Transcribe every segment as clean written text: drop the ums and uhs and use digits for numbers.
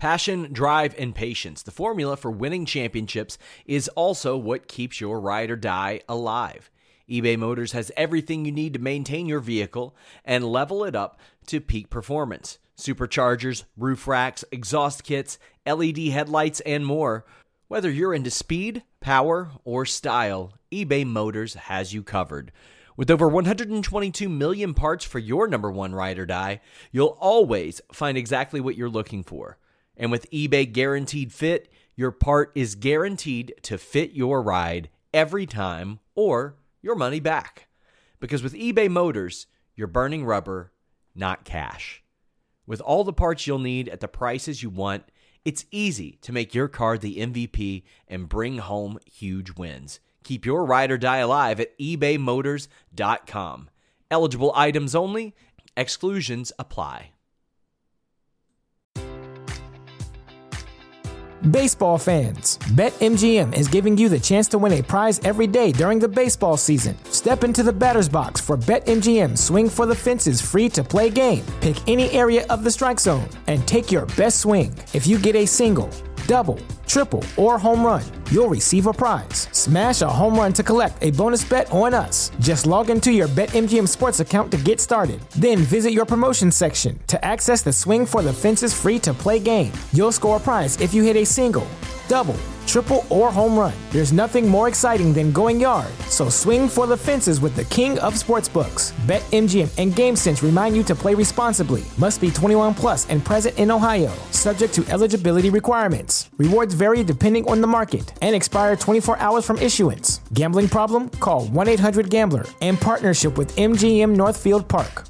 Passion, drive, and patience. The formula for winning championships is also what keeps your ride or die alive. eBay Motors has everything you need to maintain your vehicle and level it up to peak performance. Superchargers, roof racks, exhaust kits, LED headlights, and more. Whether you're into speed, power, or style, eBay Motors has you covered. With over 122 million parts for your number one ride or die, you'll always find exactly what you're looking for. And with eBay Guaranteed Fit, your part is guaranteed to fit your ride every time or your money back. Because with eBay Motors, you're burning rubber, not cash. With all the parts you'll need at the prices you want, it's easy to make your car the MVP and bring home huge wins. Keep your ride or die alive at ebaymotors.com. Eligible items only. Exclusions apply. Baseball fans, BetMGM is giving you the chance to win a prize every day during the baseball season. Step into the batter's box for BetMGM Swing for the Fences free-to-play game. Pick any area of the strike zone and take your best swing. If you get a single, double, triple, or home run, you'll receive a prize. Smash a home run to collect a bonus bet on us. Just log into your BetMGM Sports account to get started. Then visit your promotions section to access the Swing for the Fences free-to-play game. You'll score a prize if you hit a single, double, triple, or home run. There's nothing more exciting than going yard, so swing for the fences with the king of sportsbooks. BetMGM and GameSense remind you to play responsibly. Must be 21 plus and present in Ohio, subject to eligibility requirements. Rewards vary depending on the market and expire 24 hours from issuance. Gambling problem? Call 1-800-GAMBLER in partnership with MGM Northfield Park.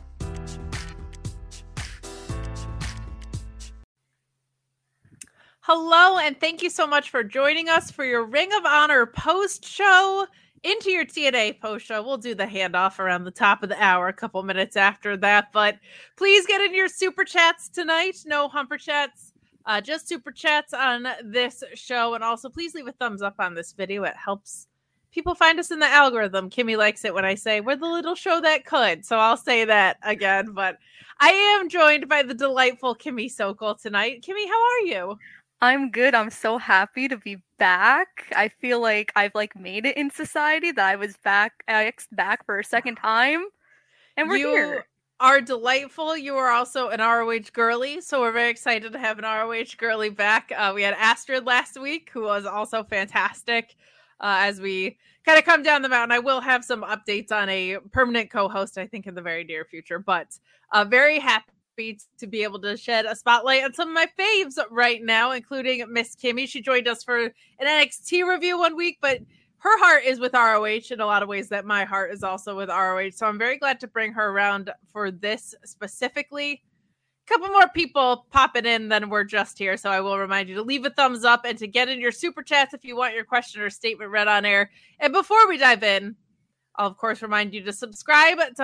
Hello, and thank you so much for joining us for your Ring of Honor post-show into your TNA post-show. We'll do the handoff around the top of the hour, a couple minutes after that, but please get in your super chats tonight. No humper chats, just super chats on this show, and also please leave a thumbs up on this video. It helps people find us in the algorithm. Kimmy likes it when I say we're the little show that could, so I'll say that again, but I am joined by the delightful Kimmy Sokol tonight. Kimmy, how are you? I'm good. I'm so happy to be back. I feel like I've made it in society, that I was back for a second time, and we're here. You are delightful. You are also an ROH girly, so we're very excited to have an ROH girly back. We had Astrid last week, who was also fantastic. As we kind of come down the mountain, I will have some updates on a permanent co-host, I think, in the very near future, but very happy to be able to shed a spotlight on some of my faves right now, including Miss Kimmy. She joined us for an NXT review one week, but her heart is with ROH in a lot of ways that my heart is also with ROH. So I'm very glad to bring her around for this specifically. A couple more people popping in than we're just here. So I will remind you to leave a thumbs up and to get in your super chats if you want your question or statement read on air. And before we dive in, I'll of course remind you to subscribe to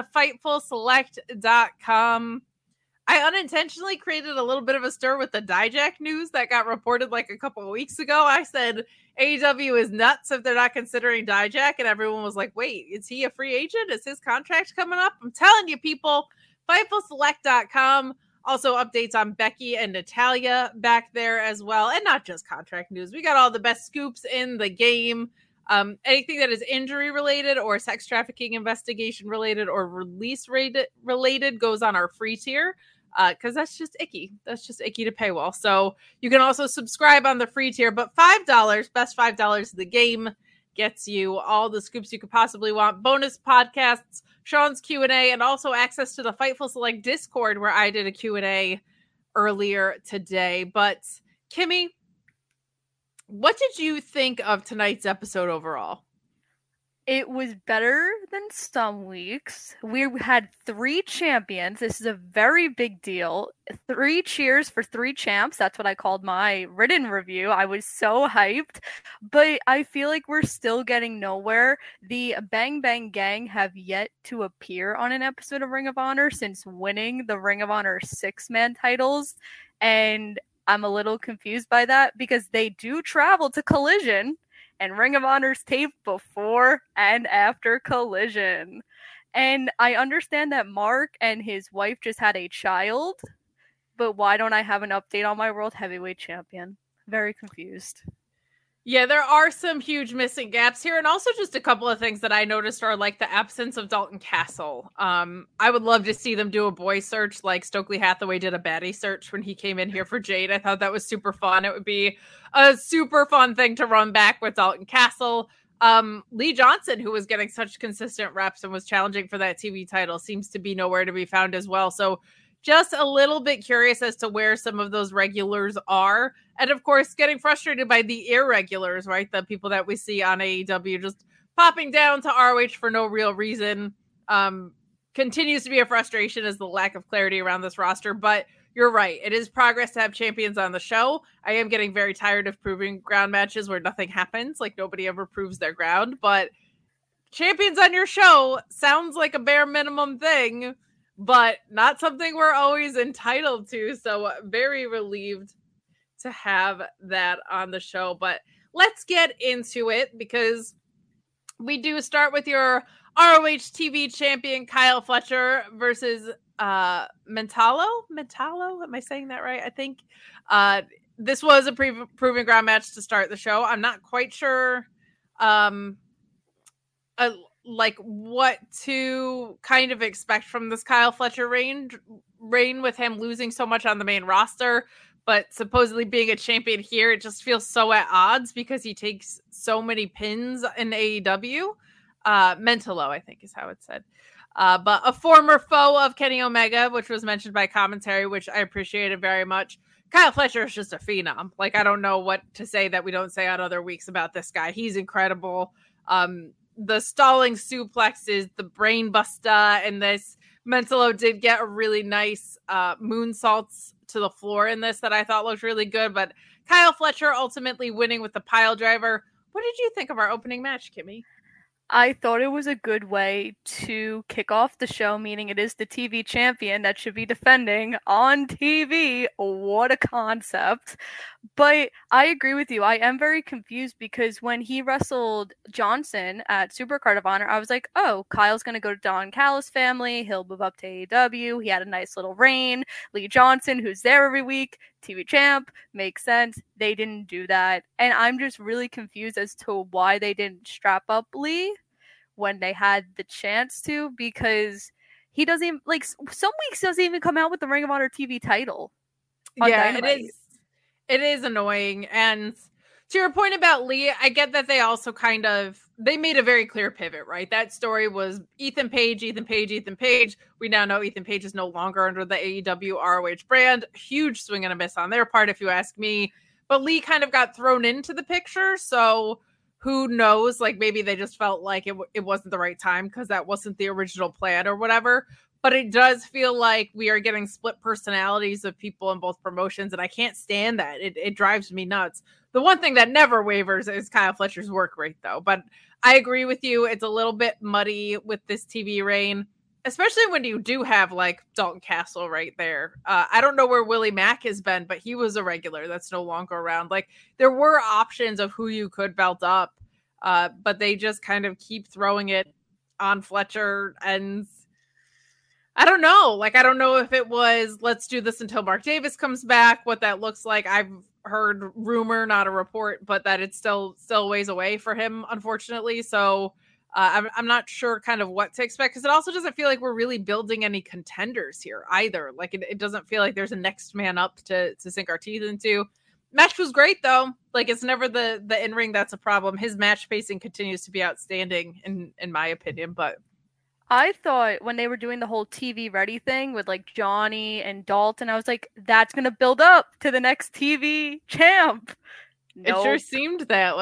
FightfulSelect.com. I unintentionally created a little bit of a stir with the Dijak news that got reported a couple of weeks ago. I said AEW is nuts if they're not considering Dijak, and everyone was like, wait, is he a free agent? Is his contract coming up? I'm telling you, people, FightfulSelect.com. Also updates on Becky and Natalya back there as well, and not just contract news. We got all the best scoops in the game. Anything that is injury related or sex trafficking investigation related or release related goes on our free tier. Because that's just icky. That's just icky to paywall. So you can also subscribe on the free tier, but $5, best $5 of the game, gets you all the scoops you could possibly want. Bonus podcasts, Sean's Q&A, and also access to the Fightful Select Discord where I did a Q&A earlier today. But Kimmy, what did you think of tonight's episode overall? It was better than some weeks. We had 3 champions. This is a very big deal. 3 cheers for 3 champs. That's what I called my written review. I was so hyped. But I feel like we're still getting nowhere. The Bang Bang Gang have yet to appear on an episode of Ring of Honor since winning the Ring of Honor 6-man titles. And I'm a little confused by that because they do travel to Collision. And Ring of Honor's taped before and after Collision. And I understand that Mark and his wife just had a child. but why don't I have an update on my World Heavyweight Champion? Very confused. Yeah, there are some huge missing gaps here, and also just a couple of things that I noticed are like the absence of Dalton Castle. I would love to see them do a boy search like Stokely Hathaway did a baddie search when he came in here for Jade. I thought that was super fun. It would be a super fun thing to run back with Dalton Castle. Lee Johnson, who was getting such consistent reps and was challenging for that TV title, seems to be nowhere to be found as well. So just a little bit curious as to where some of those regulars are. And of course, getting frustrated by the irregulars, right? The people that we see on AEW just popping down to ROH for no real reason. Continues to be a frustration as the lack of clarity around this roster. But you're right. It is progress to have champions on the show. I am getting very tired of proving ground matches where nothing happens. Like nobody ever proves their ground. But champions on your show sounds like a bare minimum thing, but not something we're always entitled to. So very relieved to have that on the show. But let's get into it because we do start with your ROH TV champion Kyle Fletcher versus Mentallo. Am I saying that right? I think this was a proving ground match to start the show. I'm not quite sure like what to kind of expect from this Kyle Fletcher reign with him losing so much on the main roster, but supposedly being a champion here, it just feels so at odds because he takes so many pins in AEW. Mentallo, I think is how it's said. But a former foe of Kenny Omega, which was mentioned by commentary, which I appreciated very much. Kyle Fletcher is just a phenom. Like, I don't know what to say that we don't say on other weeks about this guy. He's incredible. The stalling suplexes, the brain buster, and this Mentallo did get a really nice moonsaults to the floor in this that I thought looked really good. But Kyle Fletcher ultimately winning with the pile driver. What did you think of our opening match, Kimmy? I thought it was a good way to kick off the show, meaning it is the TV champion that should be defending on TV. What a concept. But I agree with you. I am very confused because when he wrestled Johnson at Supercard of Honor, I was like, oh, Kyle's going to go to Don Callis' family. He'll move up to AEW. He had a nice little reign. Lee Johnson, who's there every week, TV champ, makes sense. They didn't do that. And I'm just really confused as to why they didn't strap up Lee when they had the chance to, because he doesn't even, like, some weeks doesn't even come out with the Ring of Honor TV title. Yeah, Dynamite. It is annoying. And to your point about Lee, I get that they also they made a very clear pivot, right? That story was Ethan Page. We now know Ethan Page is no longer under the AEW ROH brand. Huge swing and a miss on their part, if you ask me. But Lee kind of got thrown into the picture. So who knows? Like, maybe they just felt like it wasn't the right time because that wasn't the original plan or whatever. But it does feel like we are getting split personalities of people in both promotions, and I can't stand that. It drives me nuts. The one thing that never wavers is Kyle Fletcher's work rate, though. But I agree with you. It's a little bit muddy with this TV reign, especially when you do have, like, Dalton Castle right there. I don't know where Willie Mack has been, but he was a regular that's no longer around. Like, there were options of who you could belt up, but they just kind of keep throwing it on Fletcher, and I don't know. Like, I don't know if it was, let's do this until Mark Davis comes back, what that looks like. I've heard rumor, not a report, but that it's still ways away for him, unfortunately. So I'm not sure kind of what to expect, because it also doesn't feel like we're really building any contenders here either. Like, it doesn't feel like there's a next man up to sink our teeth into. Match was great, though. Like, it's never the in-ring that's a problem. His match pacing continues to be outstanding, in my opinion, but I thought when they were doing the whole TV ready thing with, like, Johnny and Dalton, I was like, that's going to build up to the next TV champ. Nope. It sure seemed that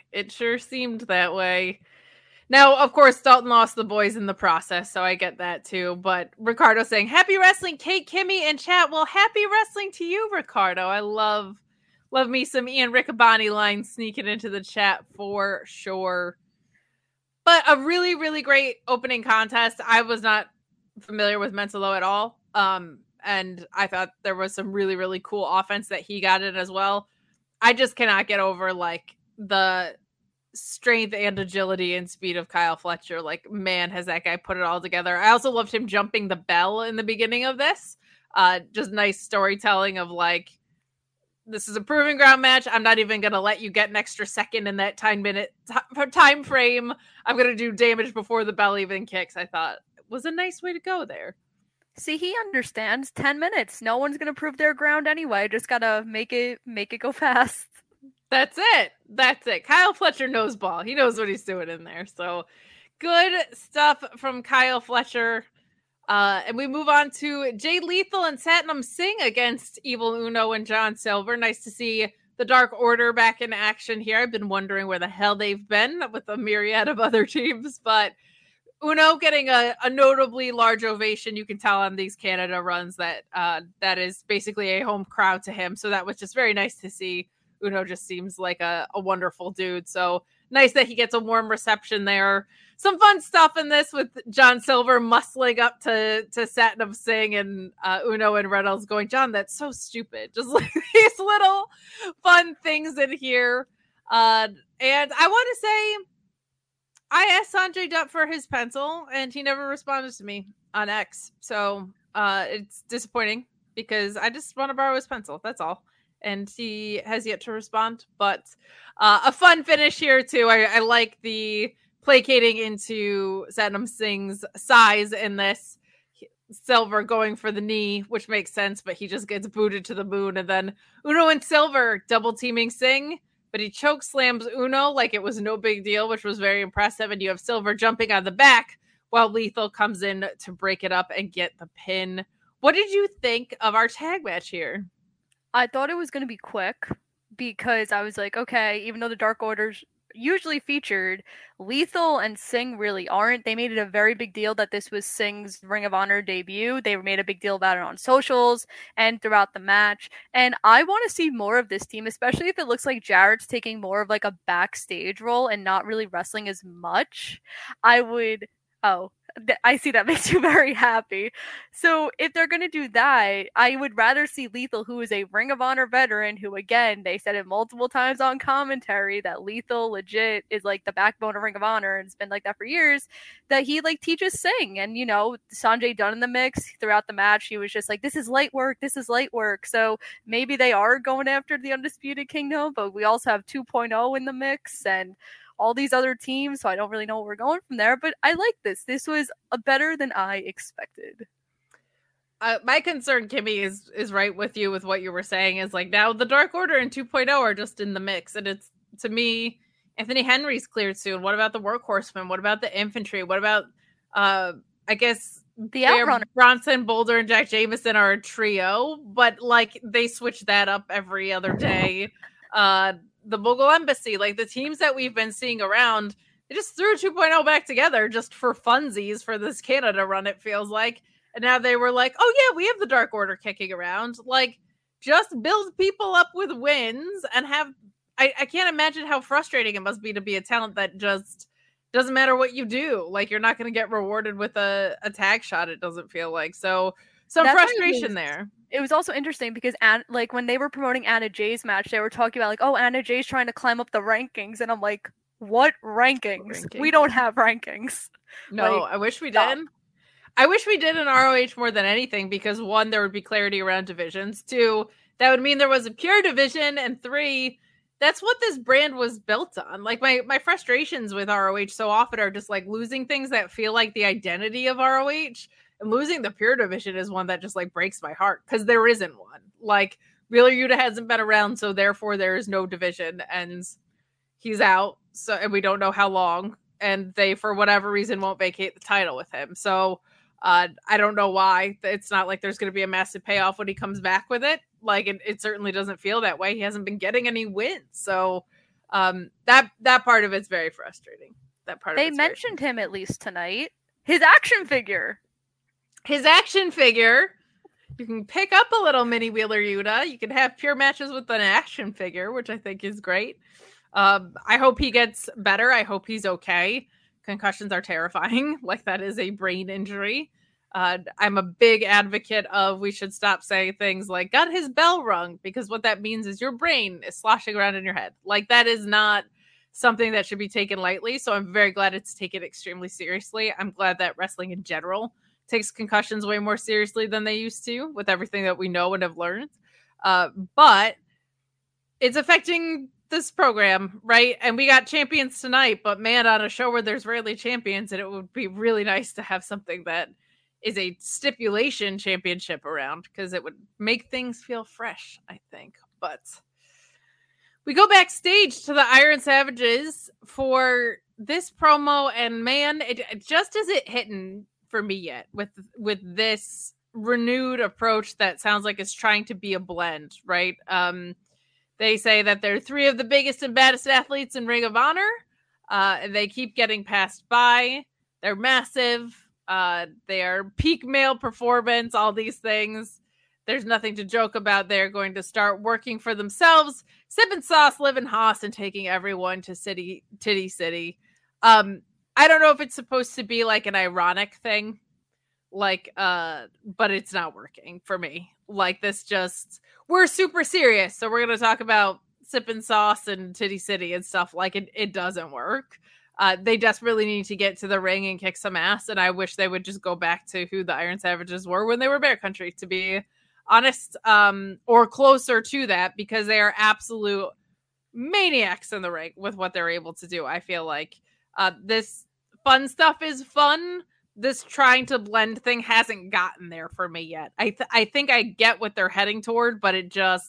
way. Now, of course, Dalton lost the boys in the process, so I get that too. But Ricardo saying, happy wrestling, Kate, Kimmy, and chat. Well, happy wrestling to you, Ricardo. I love me some Ian Riccaboni lines sneaking into the chat for sure. But a really, really great opening contest. I was not familiar with Mentallo at all. And I thought there was some really, really cool offense that he got in as well. I just cannot get over, like, the strength and agility and speed of Kyle Fletcher. Like, man, has that guy put it all together. I also loved him jumping the bell in the beginning of this. Just nice storytelling of like, this is a proving ground match. I'm not even going to let you get an extra second in that 10-minute time frame. I'm going to do damage before the bell even kicks. I thought was a nice way to go there. See, he understands 10 minutes. No one's going to prove their ground anyway. Just got to make it go fast. That's it. Kyle Fletcher knows ball. He knows what he's doing in there. So good stuff from Kyle Fletcher. And we move on to Jay Lethal and Satnam Singh against Evil Uno and John Silver. Nice to see the Dark Order back in action here. I've been wondering where the hell they've been with a myriad of other teams, but Uno getting a notably large ovation. You can tell on these Canada runs that that is basically a home crowd to him. So that was just very nice to see. Uno just seems like a wonderful dude. So nice that he gets a warm reception there. Some fun stuff in this with John Silver muscling up to Satnam Singh and Uno and Reynolds going, John, that's so stupid. Just like these little fun things in here. And I want to say, I asked Sanjay Dutt for his pencil and he never responded to me on X. So it's disappointing because I just want to borrow his pencil. That's all. And he has yet to respond. But a fun finish here, too. I like the placating into Satnam Singh's size in this. Silver going for the knee, which makes sense, but he just gets booted to the moon. And then Uno and Silver double teaming Singh, but he choke slams Uno like it was no big deal, which was very impressive. And you have Silver jumping on the back while Lethal comes in to break it up and get the pin. What did you think of our tag match here? I thought it was going to be quick because I was like, okay, even though the Dark Order's usually featured, Lethal and Singh really aren't. They made it a very big deal that this was Singh's Ring of Honor debut. They made a big deal about it on socials and throughout the match. And I want to see more of this team, especially if it looks like Jarrett's taking more of like a backstage role and not really wrestling as much. I see that makes you very happy. So if they're going to do that, I would rather see Lethal, who is a Ring of Honor veteran, who, again, they said it multiple times on commentary that Lethal legit is like the backbone of Ring of Honor and it's been like that for years, that he like teaches Singh. And, you know, Sanjay Dutt in the mix throughout the match, he was just like, this is light work. So maybe they are going after the Undisputed Kingdom, but we also have 2.0 in the mix and all these other teams, so I don't really know where we're going from there, but I like this. This was better than I expected. My concern, Kimmy, is right with you with what you were saying, is like now the Dark Order and 2.0 are just in the mix, and it's, to me, Anthony Henry's cleared soon. What about the Workhorsemen? What about the Infantry? What about, I guess, the Outrunners? Bronson, Boulder, and Jack Jameson are a trio, but like they switch that up every other day. The Mogul Embassy, like the teams that we've been seeing around, they just threw 2.0 back together just for funsies for this Canada run, it feels like. And now they were like, oh yeah, we have the Dark Order kicking around. Like, just build people up with wins and have... I can't imagine how frustrating it must be to be a talent that just doesn't matter what you do. Like, you're not going to get rewarded with a tag shot, it doesn't feel like. So, some frustration there. It was also interesting because like when they were promoting Anna Jay's match, they were talking about like, oh, Anna Jay's trying to climb up the rankings. And I'm like, what rankings? We don't have rankings. No, like, I wish we did. I wish we did in ROH more than anything because 1, there would be clarity around divisions. 2, that would mean there was a pure division. And 3, that's what this brand was built on. Like my frustrations with ROH so often are just like losing things that feel like the identity of ROH. And losing the pure division is one that just like breaks my heart because there isn't one. Like Wheeler Yuta hasn't been around, so therefore there is no division, and he's out. So and we don't know how long, and they for whatever reason won't vacate the title with him. So I don't know why. It's not like there's going to be a massive payoff when he comes back with it. Like it certainly doesn't feel that way. He hasn't been getting any wins, so that part of it's very frustrating. That part they mentioned him at least tonight. His action figure. You can pick up a little mini Wheeler Yuta. You can have pure matches with an action figure, which I think is great. I hope he gets better. I hope he's okay. Concussions are terrifying. Like that is a brain injury. I'm a big advocate of we should stop saying things like got his bell rung, because what that means is your brain is sloshing around in your head. Like that is not something that should be taken lightly. So I'm very glad it's taken extremely seriously. I'm glad that wrestling in general takes concussions way more seriously than they used to with everything that we know and have learned. But it's affecting this program, right? And we got champions tonight, but man, on a show where there's rarely champions, and it would be really nice to have something that is a stipulation championship around, because it would make things feel fresh, I think. But we go backstage to the Iron Savages for this promo, and man, it just isn't hitting for me yet with this renewed approach that sounds like it's trying to be a blend, right? They say that they're three of the biggest and baddest athletes in Ring of Honor. They keep getting passed by. They're massive. They are peak male performance, all these things. There's nothing to joke about. They're going to start working for themselves, sipping sauce, living Haas, and taking everyone to Titty City. I don't know if it's supposed to be like an ironic thing, like, but it's not working for me. Like, this just, we're super serious, so we're going to talk about sipping sauce and Titty City and stuff. Like, it doesn't work. They desperately need to get to the ring and kick some ass, and I wish they would just go back to who the Iron Savages were when they were Bear Country, to be honest, or closer to that, because they are absolute maniacs in the ring with what they're able to do. I feel like this fun stuff is fun. This trying to blend thing hasn't gotten there for me yet. I think I get what they're heading toward, but it just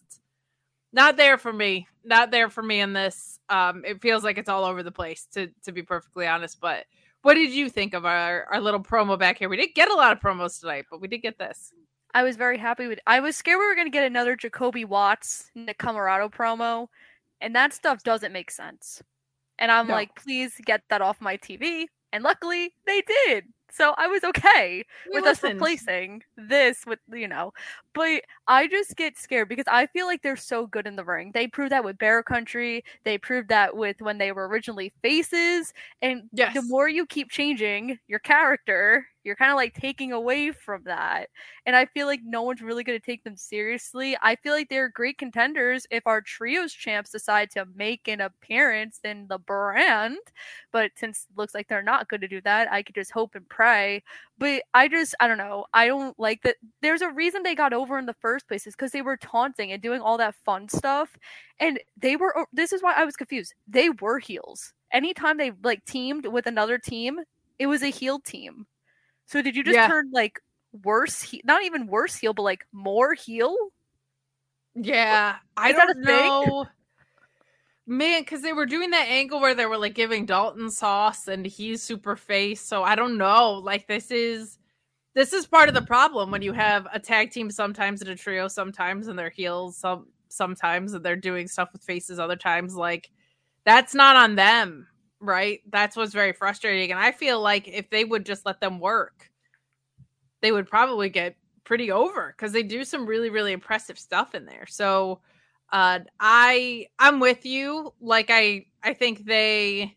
not there for me. Not there for me in this. It feels like it's all over the place, to be perfectly honest. But what did you think of our little promo back here? We didn't get a lot of promos tonight, but we did get this. I was very happy with. I was scared we were going to get another Jacoby Watts Nick Comoroto promo, and that stuff doesn't make sense. And I'm like, please get that off my TV. And luckily, they did. So I was okay with us replacing this with, but I just get scared because I feel like they're so good in the ring. They proved that with Bear Country. They proved that with when they were originally faces. And the more you keep changing your character, you're kind of like taking away from that. And I feel like no one's really going to take them seriously. I feel like they're great contenders if our trios champs decide to make an appearance in the brand. But since it looks like they're not going to do that, I could just hope and pray. But I don't know. I don't like that. There's a reason they got over in the first place, is because they were taunting and doing all that fun stuff. And this is why I was confused. They were heels. Anytime they like teamed with another team, it was a heel team. So did you just turn like worse, not even worse heel, but like more heel? Yeah, I don't know. Man, because they were doing that angle where they were like giving Dalton sauce and he's super face. So I don't know. Like, this is part of the problem when you have a tag team sometimes and a trio sometimes, and they're heels sometimes, and they're doing stuff with faces other times. Like, that's not on them. Right? That's what's very frustrating. And I feel like if they would just let them work, they would probably get pretty over, because they do some really, really impressive stuff in there. So I'm with you. Like, I think they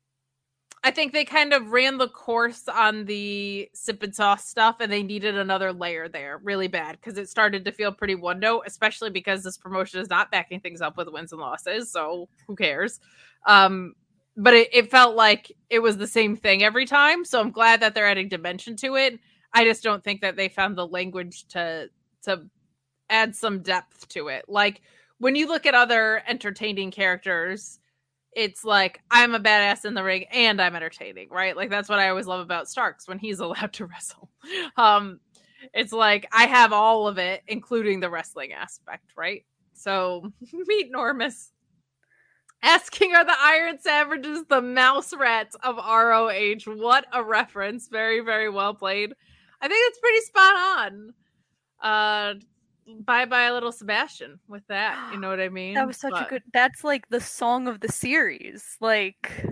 kind of ran the course on the sip and sauce stuff, and they needed another layer there really bad, because it started to feel pretty one note, especially because this promotion is not backing things up with wins and losses. So who cares? But it felt like it was the same thing every time. So I'm glad that they're adding dimension to it. I just don't think that they found the language to add some depth to it. Like, when you look at other entertaining characters, it's like, I'm a badass in the ring and I'm entertaining, right? Like, that's what I always love about Starks when he's allowed to wrestle. It's like, I have all of it, including the wrestling aspect, right? So meet Normus. Asking, are the Iron Savages the mouse rats of ROH? What a reference. Very, very well played. I think it's pretty spot on. Bye-bye, little Sebastian with that. You know what I mean? That was such a good... That's like the song of the series. Like...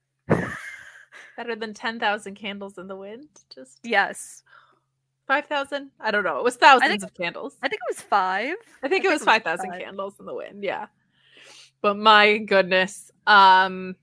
Better than 10,000 candles in the wind? Just... Yes. 5,000? I don't know. It was thousands of candles. I think it was 5. I think it was 5,000 candles in the wind. Yeah. But my goodness. Yeah,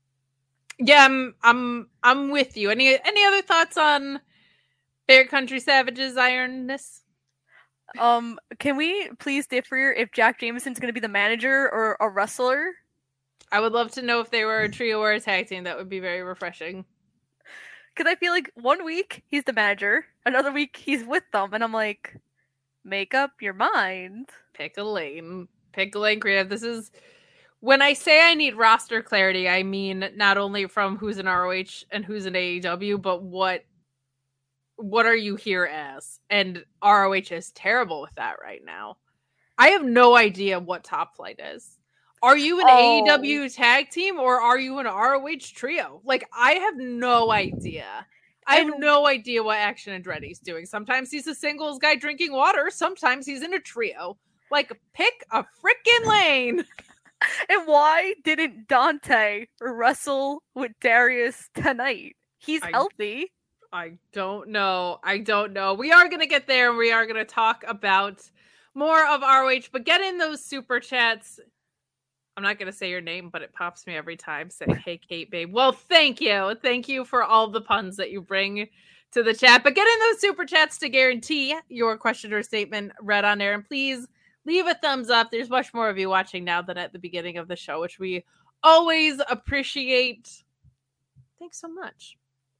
I'm with you. Any other thoughts on Bear Country Savages ironness? Can we please differ if Jack Jameson's going to be the manager or a wrestler? I would love to know if they were a trio or a tag team. That would be very refreshing. Because I feel like one week he's the manager, another week he's with them, and I'm like, make up your mind. Pick a lane. Pick a lane, creative. This is when I say I need roster clarity, I mean not only from who's in ROH and who's in AEW, but what are you here as? And ROH is terrible with that right now. I have no idea what Top Flight is. Are you an AEW tag team or are you an ROH trio? Like, I have no idea. I have no idea what Action Andretti's doing. Sometimes he's a singles guy drinking water. Sometimes he's in a trio. Like, pick a freaking lane. And why didn't Dante wrestle with Darius tonight? He's healthy. I don't know. We are going to get there and we are going to talk about more of ROH, but get in those super chats. I'm not going to say your name, but it pops me every time. Say, hey, Kate, babe. Well, thank you. Thank you for all the puns that you bring to the chat. But get in those super chats to guarantee your question or statement read on air. And please leave a thumbs up. There's much more of you watching now than at the beginning of the show, which we always appreciate. Thanks so much.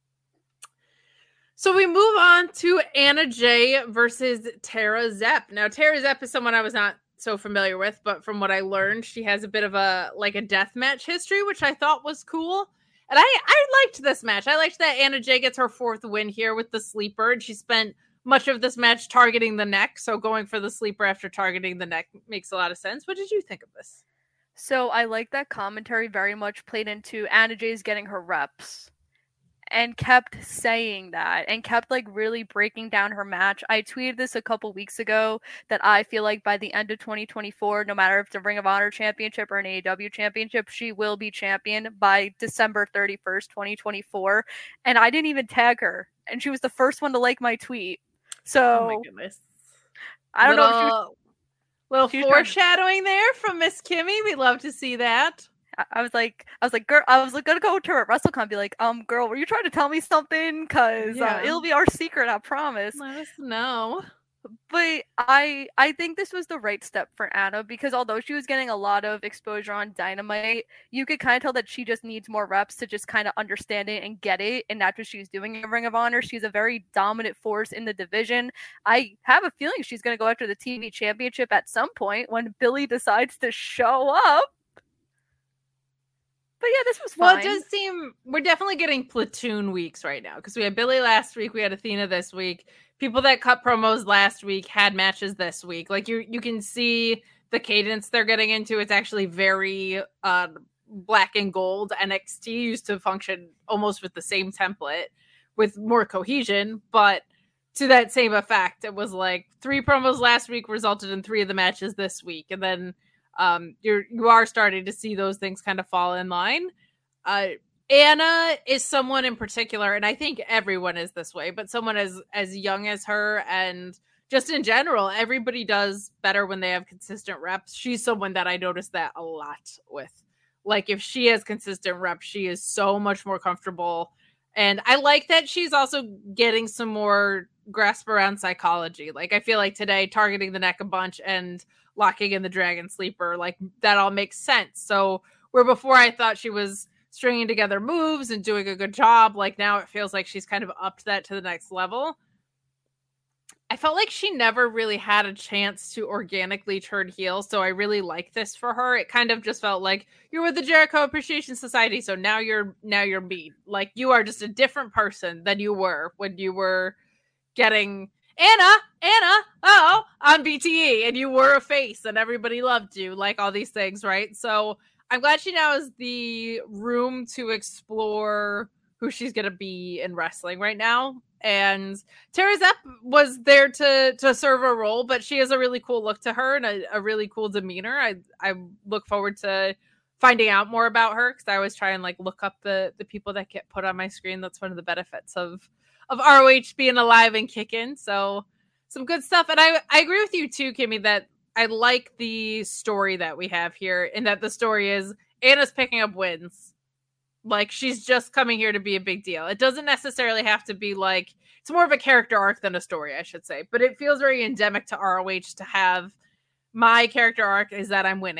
So we move on to Anna Jay versus Tara Zepp. Now, Tara Zepp is someone I was not so familiar with, but from what I learned, she has a bit of a death match history, which I thought was cool. And I liked this match. I liked that Anna Jay gets her 4th win here with the sleeper, and she spent much of this match targeting the neck. So going for the sleeper after targeting the neck makes a lot of sense. What did you think of this? So I like that commentary very much played into Anna Jay's getting her reps. And kept saying that and kept really breaking down her match. I tweeted this a couple weeks ago that I feel like by the end of 2024, no matter if it's a Ring of Honor championship or an AEW championship, she will be champion by December 31st, 2024. And I didn't even tag her. And she was the first one to like my tweet. So, oh my goodness. I don't know. Little foreshadowing there from Miss Kimmy. We love to see that. I was like, girl, I was gonna go to her at WrestleCon and be like, girl, were you trying to tell me something? Cause it'll be our secret, I promise. Let us know. But I think this was the right step for Anna because although she was getting a lot of exposure on Dynamite, you could kind of tell that she just needs more reps to just kind of understand it and get it, and that's what she's doing in Ring of Honor. She's a very dominant force in the division. I have a feeling she's gonna go after the TV championship at some point when Billy decides to show up. But yeah, this was fun. Well, it does seem we're definitely getting platoon weeks right now because we had Billy last week, we had Athena this week. People that cut promos last week had matches this week. Like you can see the cadence they're getting into. It's actually very black and gold. NXT used to function almost with the same template with more cohesion, but to that same effect, it was like 3 promos last week resulted in 3 of the matches this week, and then you are starting to see those things kind of fall in line. Anna is someone in particular, and I think everyone is this way, but someone as young as her, and just in general, everybody does better when they have consistent reps. She's someone that I noticed that a lot with. Like, if she has consistent reps, she is so much more comfortable. And I like that she's also getting some more grasp around psychology. Like, I feel like today, targeting the neck a bunch and locking in the Dragon Sleeper, like, that all makes sense. So, where before I thought she was stringing together moves and doing a good job, like, now it feels like she's kind of upped that to the next level. I felt like she never really had a chance to organically turn heel, so I really like this for her. It kind of just felt like you're with the Jericho Appreciation Society, so now you're me. Like, you are just a different person than you were when you were getting Anna, on BTE, and you were a face, and everybody loved you, like all these things, right? So I'm glad she now has the room to explore who she's going to be in wrestling right now. And Tara Zepp was there to serve a role, but she has a really cool look to her and a really cool demeanor. I look forward to finding out more about her because I always try and like look up the people that get put on my screen. That's one of the benefits of ROH being alive and kicking. So some good stuff. And I agree with you too, Kimmy, that I like the story that we have here, and that the story is Anna's picking up wins. Like, she's just coming here to be a big deal. It doesn't necessarily have to be like, it's more of a character arc than a story, I should say. But it feels very endemic to ROH to have my character arc is that I'm winning.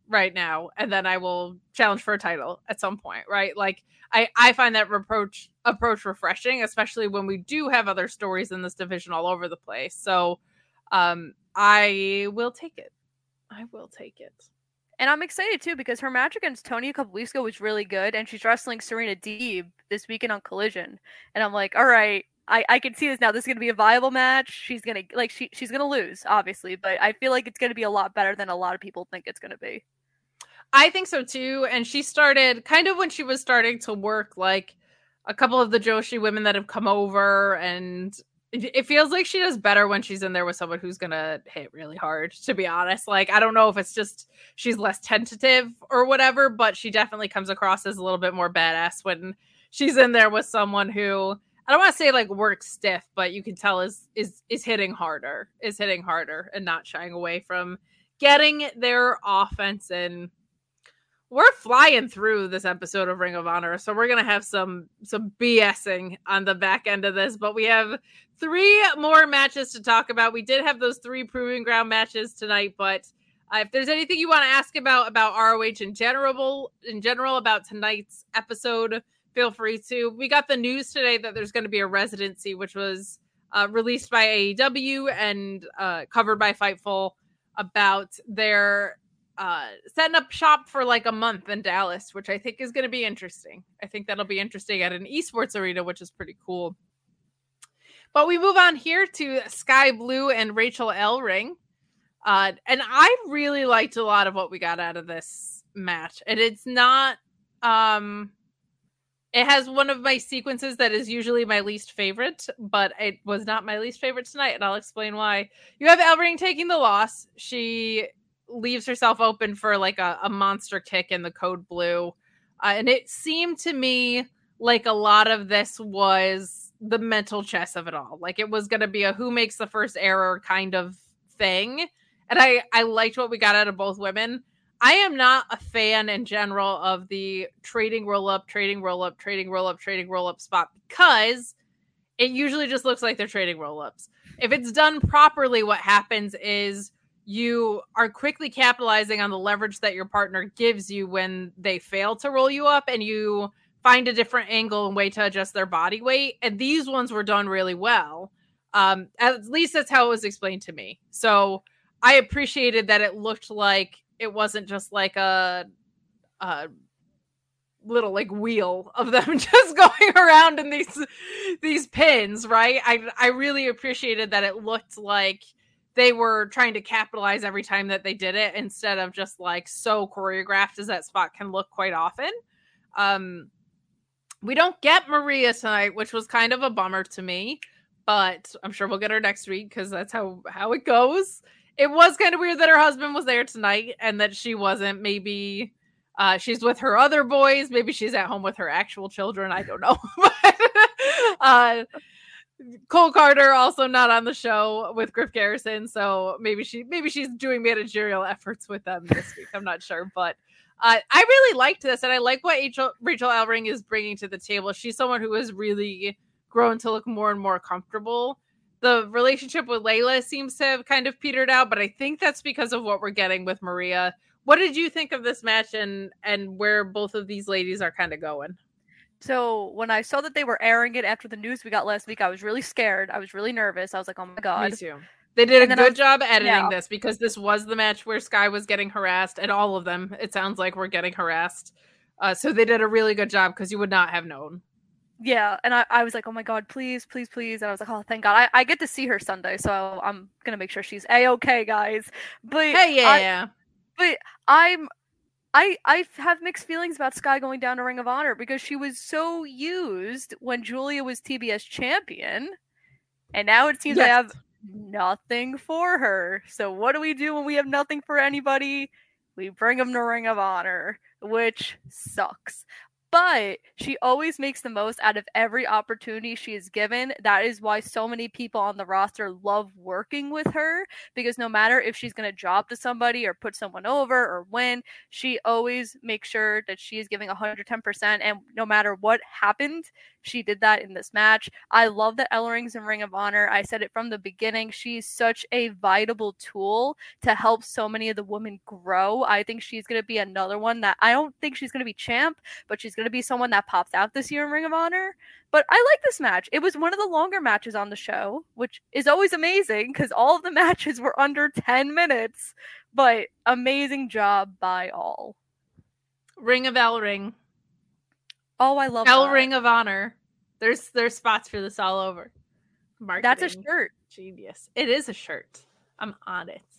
right now, and then I will challenge for a title at some point, right? Like I find that approach refreshing, especially when we do have other stories in this division all over the place. So I will take it. I will take it. And I'm excited too because her match against Toni a couple weeks ago was really good, and she's wrestling Serena Deeb this weekend on Collision. And I'm like, all right, I can see this now. This is gonna be a viable match. She's gonna she's gonna lose, obviously, but I feel like it's gonna be a lot better than a lot of people think it's gonna be. I think so too. And she started kind of when she was starting to work like a couple of the Joshi women that have come over, and it feels like she does better when she's in there with someone who's gonna hit really hard, to be honest. Like, I don't know if it's just she's less tentative or whatever, but she definitely comes across as a little bit more badass when she's in there with someone who, I don't want to say like works stiff, but you can tell is hitting harder, and not shying away from getting their offense in. We're flying through this episode of Ring of Honor, so we're gonna have some BSing on the back end of this, but we have 3 more matches to talk about. We did have those 3 Proving Ground matches tonight, but if there's anything you want to ask about ROH in general about tonight's episode, feel free to. We got the news today that there's going to be a residency, which was released by AEW and covered by Fightful, about their setting up shop for like a month in Dallas, which I think is going to be interesting. I think that'll be interesting at an esports arena, which is pretty cool. But we move on here to Sky Blue and Rachel Ellering. And I really liked a lot of what we got out of this match. And it's not, it has one of my sequences that is usually my least favorite, but it was not my least favorite tonight. And I'll explain why. You have Ellering taking the loss. She leaves herself open for like a monster kick in the code blue. And it seemed to me like a lot of this was the mental chess of it all. Like it was going to be a who makes the first error kind of thing. And I liked what we got out of both women. I am not a fan in general of the trading roll up spot, because it usually just looks like they're trading roll ups. If it's done properly, what happens is you are quickly capitalizing on the leverage that your partner gives you when they fail to roll you up, and you find a different angle and way to adjust their body weight. And these ones were done really well. At least that's how it was explained to me. So I appreciated that it looked like it wasn't just like a little like wheel of them just going around in these pins, right? I really appreciated that it looked like they were trying to capitalize every time that they did it, instead of just like so choreographed as that spot can look quite often. We don't get Maria tonight, which was kind of a bummer to me, but I'm sure we'll get her next week because that's how it goes. It was kind of weird that her husband was there tonight and that she wasn't. Maybe she's with her other boys. Maybe she's at home with her actual children. I don't know. But Cole Carter also not on the show with Griff Garrison, so maybe she's doing managerial efforts with them this week. I'm not sure, but I really liked this, and I like what Rachel Ellering is bringing to the table. She's someone who has really grown to look more and more comfortable. The relationship with Layla seems to have kind of petered out, but I think that's because of what we're getting with Maria. What did you think of this match and where both of these ladies are kind of going? So when I saw that they were airing it after the news we got last week, I was really scared. I was really nervous. I was like, oh my God. Me too. They did a good job editing this, because this was the match where Sky was getting harassed, and all of them, it sounds like, were getting harassed. So they did a really good job, because you would not have known. Yeah, and I was like, oh my God, please, please, please. And I was like, oh, thank God. I get to see her Sunday, so I'm going to make sure she's A-okay, guys. But hey, yeah. But I have mixed feelings about Sky going down to Ring of Honor, because she was so used when Julia was TBS champion, and now it seems I have nothing for her. So what do we do when we have nothing for anybody? We bring them to Ring of Honor, which sucks. But she always makes the most out of every opportunity she is given. That is why so many people on the roster love working with her, because no matter if she's going to drop to somebody or put someone over or win, she always makes sure that she is giving 110%. And no matter what happened, She did that in this match. I love that Ellering's in Ring of Honor. I said it from the beginning. She's such a vital tool to help so many of the women grow. I think she's going to be another one that I don't think she's going to be champ, but she's going to be someone that pops out this year in Ring of Honor. But I like this match. It was one of the longer matches on the show, which is always amazing because all of the matches were under 10 minutes. But amazing job by all. Ring of Ellering. Oh, I love Ring of Honor. There's spots for this all over. Marketing. That's a shirt. Genius. It is a shirt. I'm on it.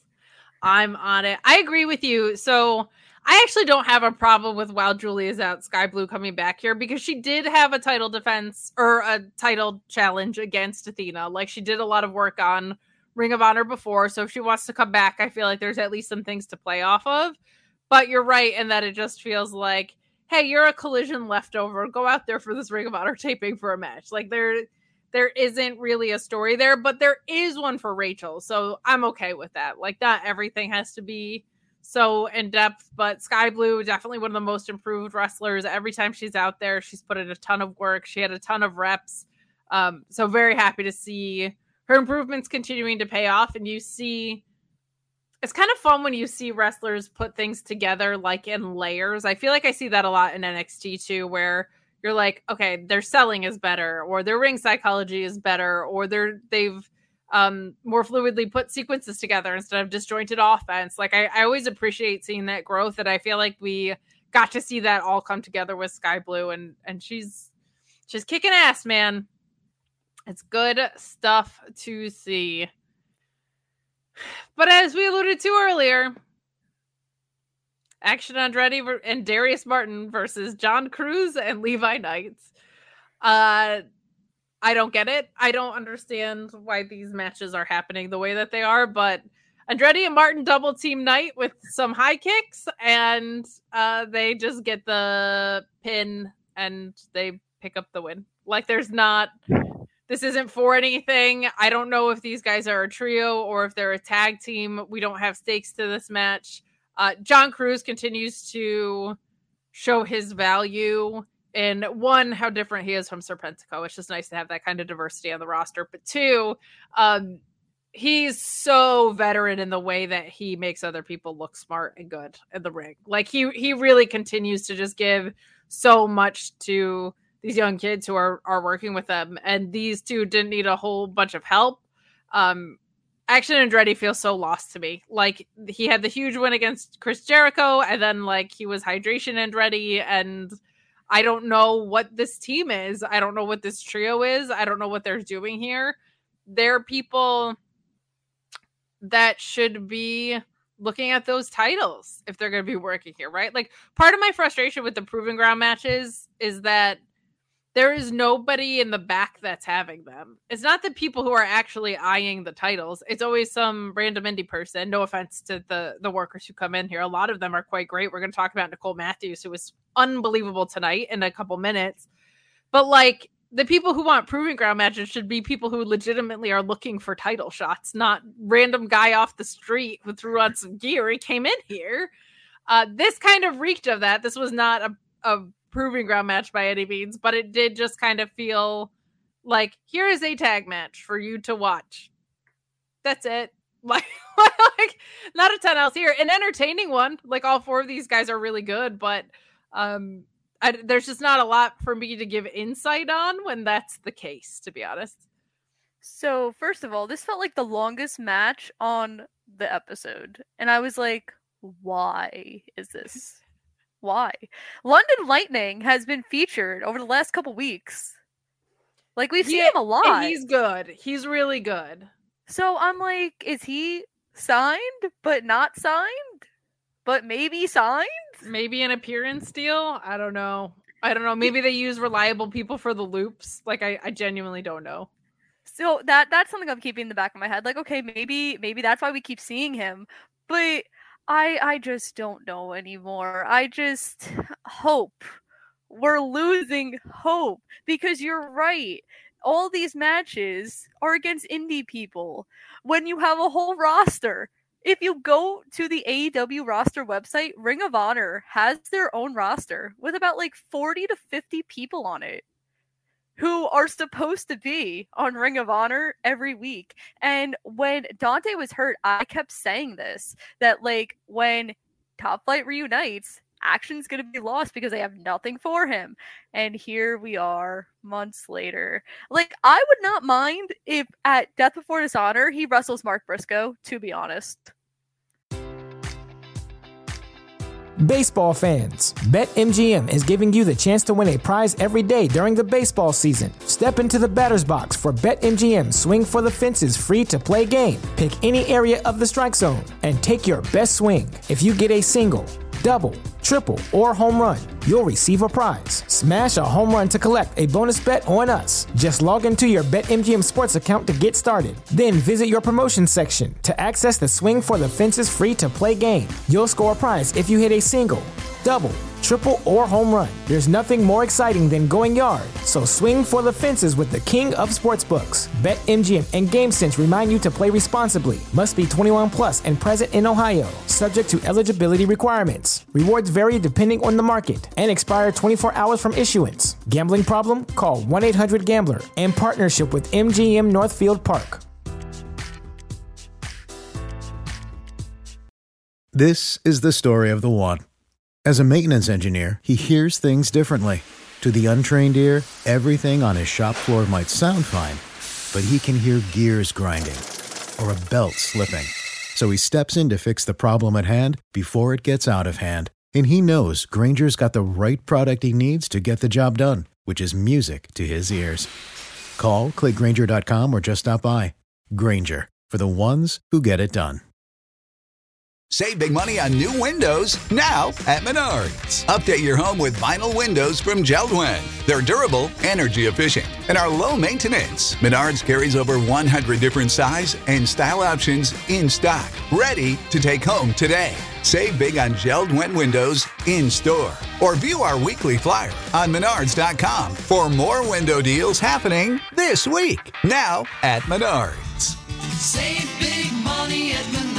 I agree with you. So I actually don't have a problem with while Julia's out, Sky Blue coming back here because she did have a title defense or a title challenge against Athena. Like she did a lot of work on Ring of Honor before. So if she wants to come back, I feel like there's at least some things to play off of. But you're right in that it just feels like, hey, you're a Collision leftover. Go out there for this Ring of Honor taping for a match. Like there isn't really a story there, but there is one for Rachel. So I'm okay with that. Like not everything has to be so in depth, but Sky Blue, definitely one of the most improved wrestlers. Every time she's out there, she's put in a ton of work. She had a ton of reps. So very happy to see her improvements continuing to pay off. And you see, it's kind of fun when you see wrestlers put things together like in layers. I feel like I see that a lot in NXT too, where you're like, okay, their selling is better, or their ring psychology is better, or they've more fluidly put sequences together instead of disjointed offense. Like I always appreciate seeing that growth, and I feel like we got to see that all come together with Sky Blue, and she's kicking ass, man. It's good stuff to see. But as we alluded to earlier, Action Andretti and Darius Martin versus John Cruz and Levi Knights. I don't get it. I don't understand why these matches are happening the way that they are, but Andretti and Martin double team Knight with some high kicks, and they just get the pin and they pick up the win. Like this isn't for anything. I don't know if these guys are a trio or if they're a tag team. We don't have stakes to this match. John Cruz continues to show his value in one, how different he is from Serpentico. It's just nice to have that kind of diversity on the roster. But two, he's so veteran in the way that he makes other people look smart and good in the ring. Like he really continues to just give so much to these young kids who are working with them. And these two didn't need a whole bunch of help. Action Andretti feels so lost to me. Like he had the huge win against Chris Jericho, and then like he was Hydration Andretti, and I don't know what this team is. I don't know what this trio is. I don't know what they're doing here. They're people that should be looking at those titles if they're going to be working here, right? Like part of my frustration with the Proving Ground matches is that there is nobody in the back that's having them. It's not the people who are actually eyeing the titles. It's always some random indie person. No offense to the workers who come in here. A lot of them are quite great. We're going to talk about Nicole Matthews, who was unbelievable tonight in a couple minutes. But like the people who want Proving Ground matches should be people who legitimately are looking for title shots, not random guy off the street who threw on some gear. He came in here. This kind of reeked of that. This was not a Proving Ground match by any means, but it did just kind of feel like, here is a tag match for you to watch. That's it. Like not a ton else here. An entertaining one. Like all four of these guys are really good, but there's just not a lot for me to give insight on when that's the case, to be honest. So first of all, this felt like the longest match on the episode. And I was like, why is this? Why? London Lightning has been featured over the last couple weeks. Like we've seen him a lot. And he's good. He's really good. So I'm like, is he signed but not signed? But maybe signed? Maybe an appearance deal? I don't know. Maybe they use reliable people for the loops. Like I genuinely don't know. So that's something I'm keeping in the back of my head. Like, okay, maybe that's why we keep seeing him. But I just don't know anymore. I just hope. We're losing hope because you're right. All these matches are against indie people when you have a whole roster. If you go to the AEW roster website, Ring of Honor has their own roster with about like 40 to 50 people on it. who are supposed to be on Ring of Honor every week. And when Dante was hurt, I kept saying this, that like when Top Flight reunites, Action's going to be lost because they have nothing for him. And here we are months later. Like, I would not mind if at Death Before Dishonor he wrestles Mark Briscoe, to be honest. Baseball fans, BetMGM is giving you the chance to win a prize every day during the baseball season. Step into the batter's box for BetMGM Swing for the Fences free-to-play game. Pick any area of the strike zone and take your best swing. If you get a single, double, triple, or home run, you'll receive a prize. Smash a home run to collect a bonus bet on us. Just log into your BetMGM Sports account to get started. Then visit your promotion section to access the Swing for the Fences free-to-play game. You'll score a prize if you hit a single, double, triple, or home run. There's nothing more exciting than going yard, so swing for the fences with the king of sportsbooks. BetMGM and GameSense remind you to play responsibly. Must be 21 plus and present in Ohio, subject to eligibility requirements. Rewards vary depending on the market and expire 24 hours from issuance. Gambling problem? Call 1-800-GAMBLER. In partnership with MGM Northfield Park. This is the story of the one. As a maintenance engineer, he hears things differently. To the untrained ear, everything on his shop floor might sound fine, but he can hear gears grinding or a belt slipping. So he steps in to fix the problem at hand before it gets out of hand. And he knows Grainger's got the right product he needs to get the job done, which is music to his ears. Call, click Grainger.com, or just stop by. Grainger, for the ones who get it done. Save big money on new windows now at Menards. Update your home with vinyl windows from JELD-WEN. They're durable, energy efficient, and are low maintenance. Menards carries over 100 different size and style options in stock, ready to take home today. Save big on JELD-WEN windows in store, or view our weekly flyer on Menards.com for more window deals happening this week. Now at Menards. Save big money at Menards.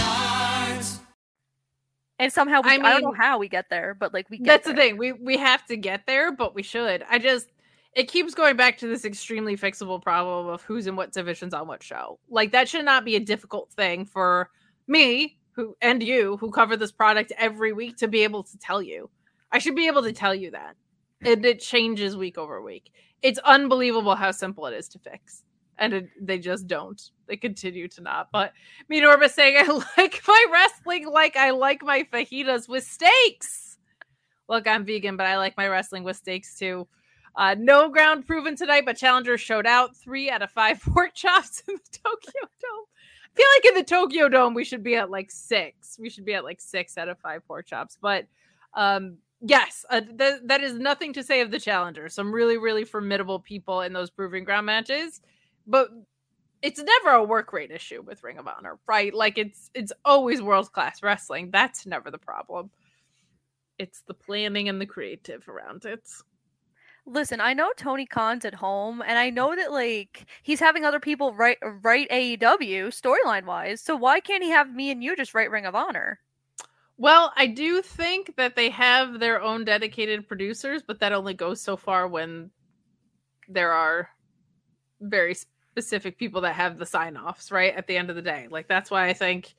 And somehow I don't know how we get there, but like we get there. That's the thing. We have to get there, but we should. It keeps going back to this extremely fixable problem of who's in what divisions on what show. Like, that should not be a difficult thing for me who cover this product every week to be able to tell you. I should be able to tell you that. It changes week over week. It's unbelievable how simple it is to fix. And they just don't. They continue to not. But me and Norma saying, I like my wrestling like I like my fajitas with steaks. Look, I'm vegan, but I like my wrestling with steaks too. No ground proven tonight, but challengers showed out. 3 out of 5 pork chops in the Tokyo Dome. I feel like in the Tokyo Dome, we should be at like 6. We should be at like 6 out of 5 pork chops. But yes, that is nothing to say of the challengers. Some really, really formidable people in those proving ground matches. But it's never a work rate issue with Ring of Honor, right? Like, it's always world-class wrestling. That's never the problem. It's the planning and the creative around it. Listen, I know Tony Khan's at home, and I know that like he's having other people write AEW storyline-wise, so why can't he have me and you just write Ring of Honor? Well, I do think that they have their own dedicated producers, but that only goes so far when there are very specific people that have the sign-offs, right? At the end of the day. Like, that's why I think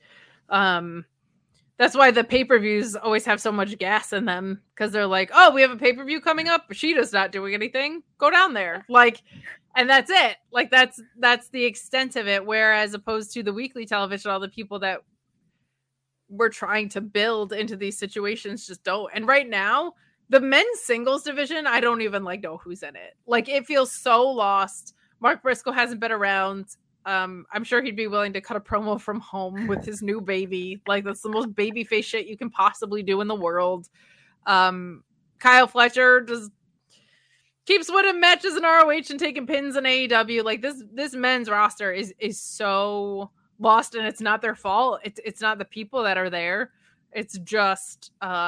that's why the pay-per-views always have so much gas in them, because they're like, oh, we have a pay-per-view coming up, Bushida's not doing anything, go down there. Like, and that's it. Like, that's the extent of it. Whereas opposed to the weekly television, all the people that we're trying to build into these situations just don't. And right now, the men's singles division, I don't even like know who's in it. Like, it feels so lost. Mark Briscoe hasn't been around. I'm sure he'd be willing to cut a promo from home with his new baby. Like, that's the most babyface shit you can possibly do in the world. Kyle Fletcher just keeps winning matches in ROH and taking pins in AEW. Like, this men's roster is so lost, and it's not their fault. It's not the people that are there. It's just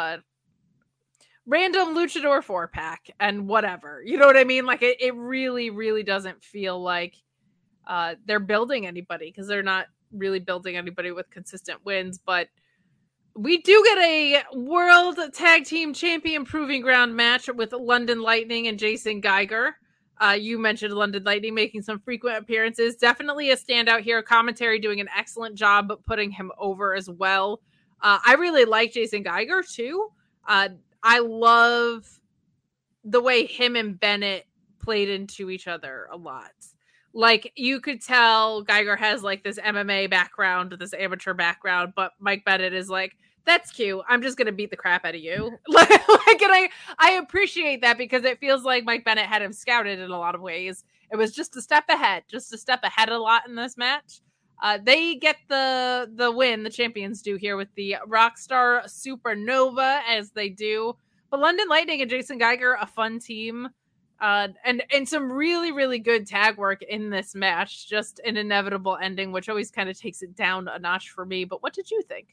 random luchador 4-pack and whatever. You know what I mean? Like, it really, really doesn't feel like they're building anybody, because they're not really building anybody with consistent wins. But we do get a World Tag Team Champion Proving Ground match with London Lightning and Jason Geiger. You mentioned London Lightning making some frequent appearances. Definitely a standout here. Commentary doing an excellent job putting him over as well. I really like Jason Geiger too. I love the way him and Bennett played into each other a lot. Like, you could tell Geiger has like this MMA background, this amateur background, but Mike Bennett is like, that's cute. I'm just going to beat the crap out of you. And I appreciate that because it feels like Mike Bennett had him scouted in a lot of ways. It was just a step ahead a lot in this match. They get the win, the champions do here with the Rockstar Supernova as they do. But London Lightning and Jason Geiger, a fun team. And some really, really good tag work in this match. Just an inevitable ending, which always kind of takes it down a notch for me. But what did you think?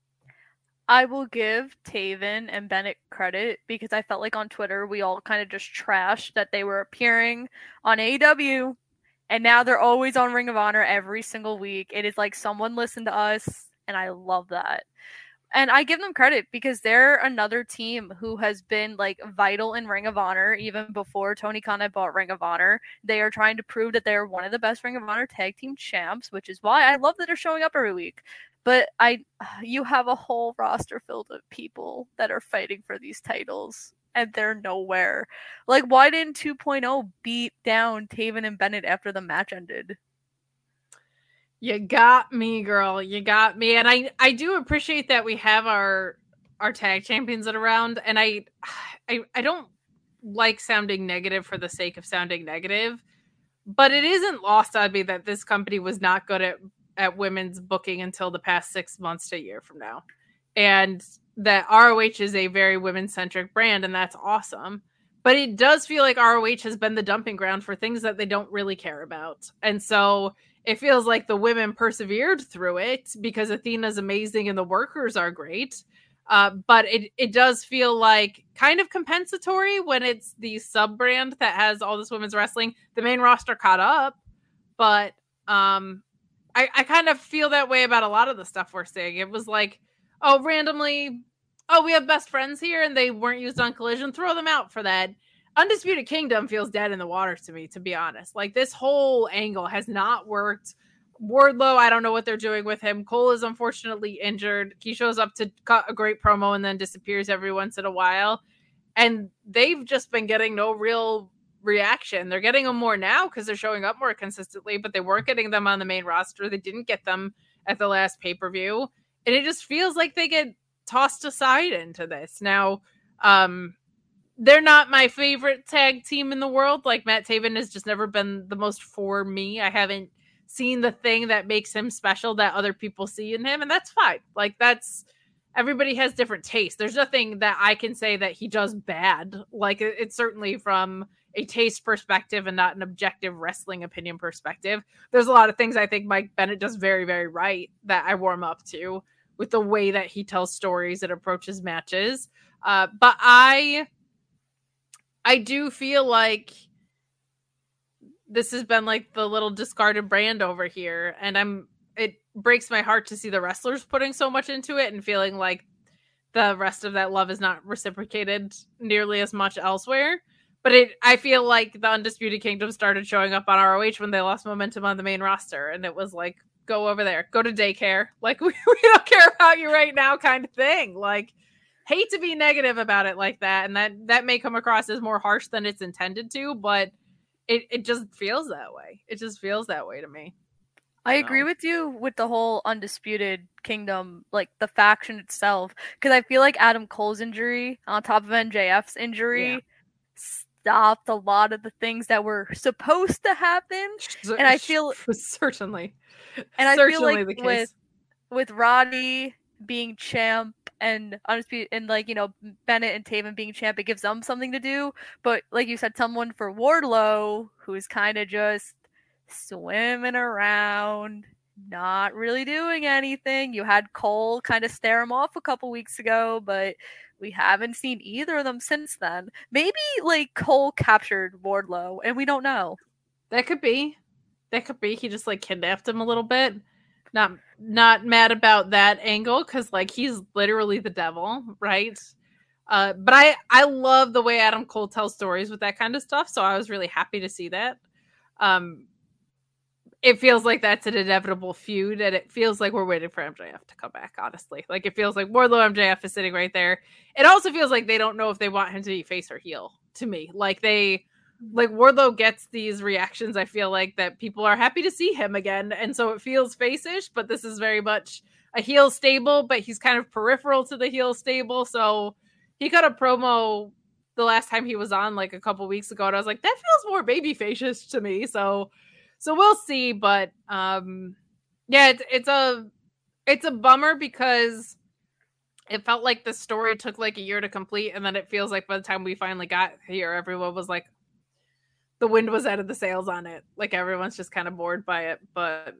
I will give Taven and Bennett credit because I felt like on Twitter we all kind of just trashed that they were appearing on AEW and now they're always on Ring of Honor every single week. It is like someone listened to us and I love that. And I give them credit because they're another team who has been like vital in Ring of Honor even before Tony Khan had bought Ring of Honor. They are trying to prove that they're one of the best Ring of Honor tag team champs, which is why I love that they're showing up every week. But you have a whole roster filled with people that are fighting for these titles, and they're nowhere. Like, why didn't 2.0 beat down Taven and Bennett after the match ended? You got me, girl. You got me. And I do appreciate that we have our tag champions around. And I don't like sounding negative for the sake of sounding negative, but it isn't lost on me that this company was not good at women's booking until the past 6 months to a year from now. And that ROH is a very women-centric brand, and that's awesome. But it does feel like ROH has been the dumping ground for things that they don't really care about. And so it feels like the women persevered through it because Athena's amazing and the workers are great. But it does feel like kind of compensatory when it's the sub-brand that has all this women's wrestling. The main roster caught up, but I kind of feel that way about a lot of the stuff we're seeing. It was like, randomly, we have best friends here and they weren't used on Collision. Throw them out for that. Undisputed Kingdom feels dead in the water to me, to be honest. Like, this whole angle has not worked. Wardlow, I don't know what they're doing with him. Cole is unfortunately injured. He shows up to cut a great promo and then disappears every once in a while. And they've just been getting no real reaction. They're getting them more now because they're showing up more consistently, but they weren't getting them on the main roster. They didn't get them at the last pay-per-view. And it just feels like they get tossed aside into this. Now, they're not my favorite tag team in the world. Like, Matt Taven has just never been the most for me. I haven't seen the thing that makes him special that other people see in him, and that's fine. Like, everybody has different tastes. There's nothing that I can say that he does bad. Like, it's certainly from a taste perspective and not an objective wrestling opinion perspective. There's a lot of things I think Mike Bennett does very, very right that I warm up to with the way that he tells stories and approaches matches. But I do feel like this has been like the little discarded brand over here. And it breaks my heart to see the wrestlers putting so much into it and feeling like the rest of that love is not reciprocated nearly as much elsewhere. But I feel like the Undisputed Kingdom started showing up on ROH when they lost momentum on the main roster. And it was like, go over there, go to daycare. Like, we don't care about you right now kind of thing. Like, hate to be negative about it like that. And that may come across as more harsh than it's intended to, but it just feels that way. It just feels that way to me. I agree with you with the whole Undisputed Kingdom, like the faction itself, because I feel like Adam Cole's injury on top of MJF's injury stopped a lot of the things that were supposed to happen. And I feel certainly, and I feel like with Roddy being champ and Undisputed and like, you know, Bennett and Taven being champ, it gives them something to do. But like you said, someone for Wardlow who's kind of just swimming around, not really doing anything. You had Cole kind of stare him off a couple weeks ago, but we haven't seen either of them since then. Maybe like Cole captured Wardlow and we don't know. That could be. He just like kidnapped him a little bit. Not mad about that angle because like he's literally the devil, right? But I love the way Adam Cole tells stories with that kind of stuff. So I was really happy to see that. It feels like that's an inevitable feud, and it feels like we're waiting for MJF to come back, honestly. Like, it feels like Wardlow MJF is sitting right there. It also feels like they don't know if they want him to be face or heel, to me. Like, Wardlow gets these reactions, I feel like, that people are happy to see him again, and so it feels face-ish, but this is very much a heel stable, but he's kind of peripheral to the heel stable, so he cut a promo the last time he was on, like, a couple weeks ago, and I was like, that feels more babyface-ish to me, so we'll see, but yeah, it's a bummer because it felt like the story took like a year to complete, and then it feels like by the time we finally got here, everyone was like, the wind was out of the sails on it. Like, everyone's just kind of bored by it, but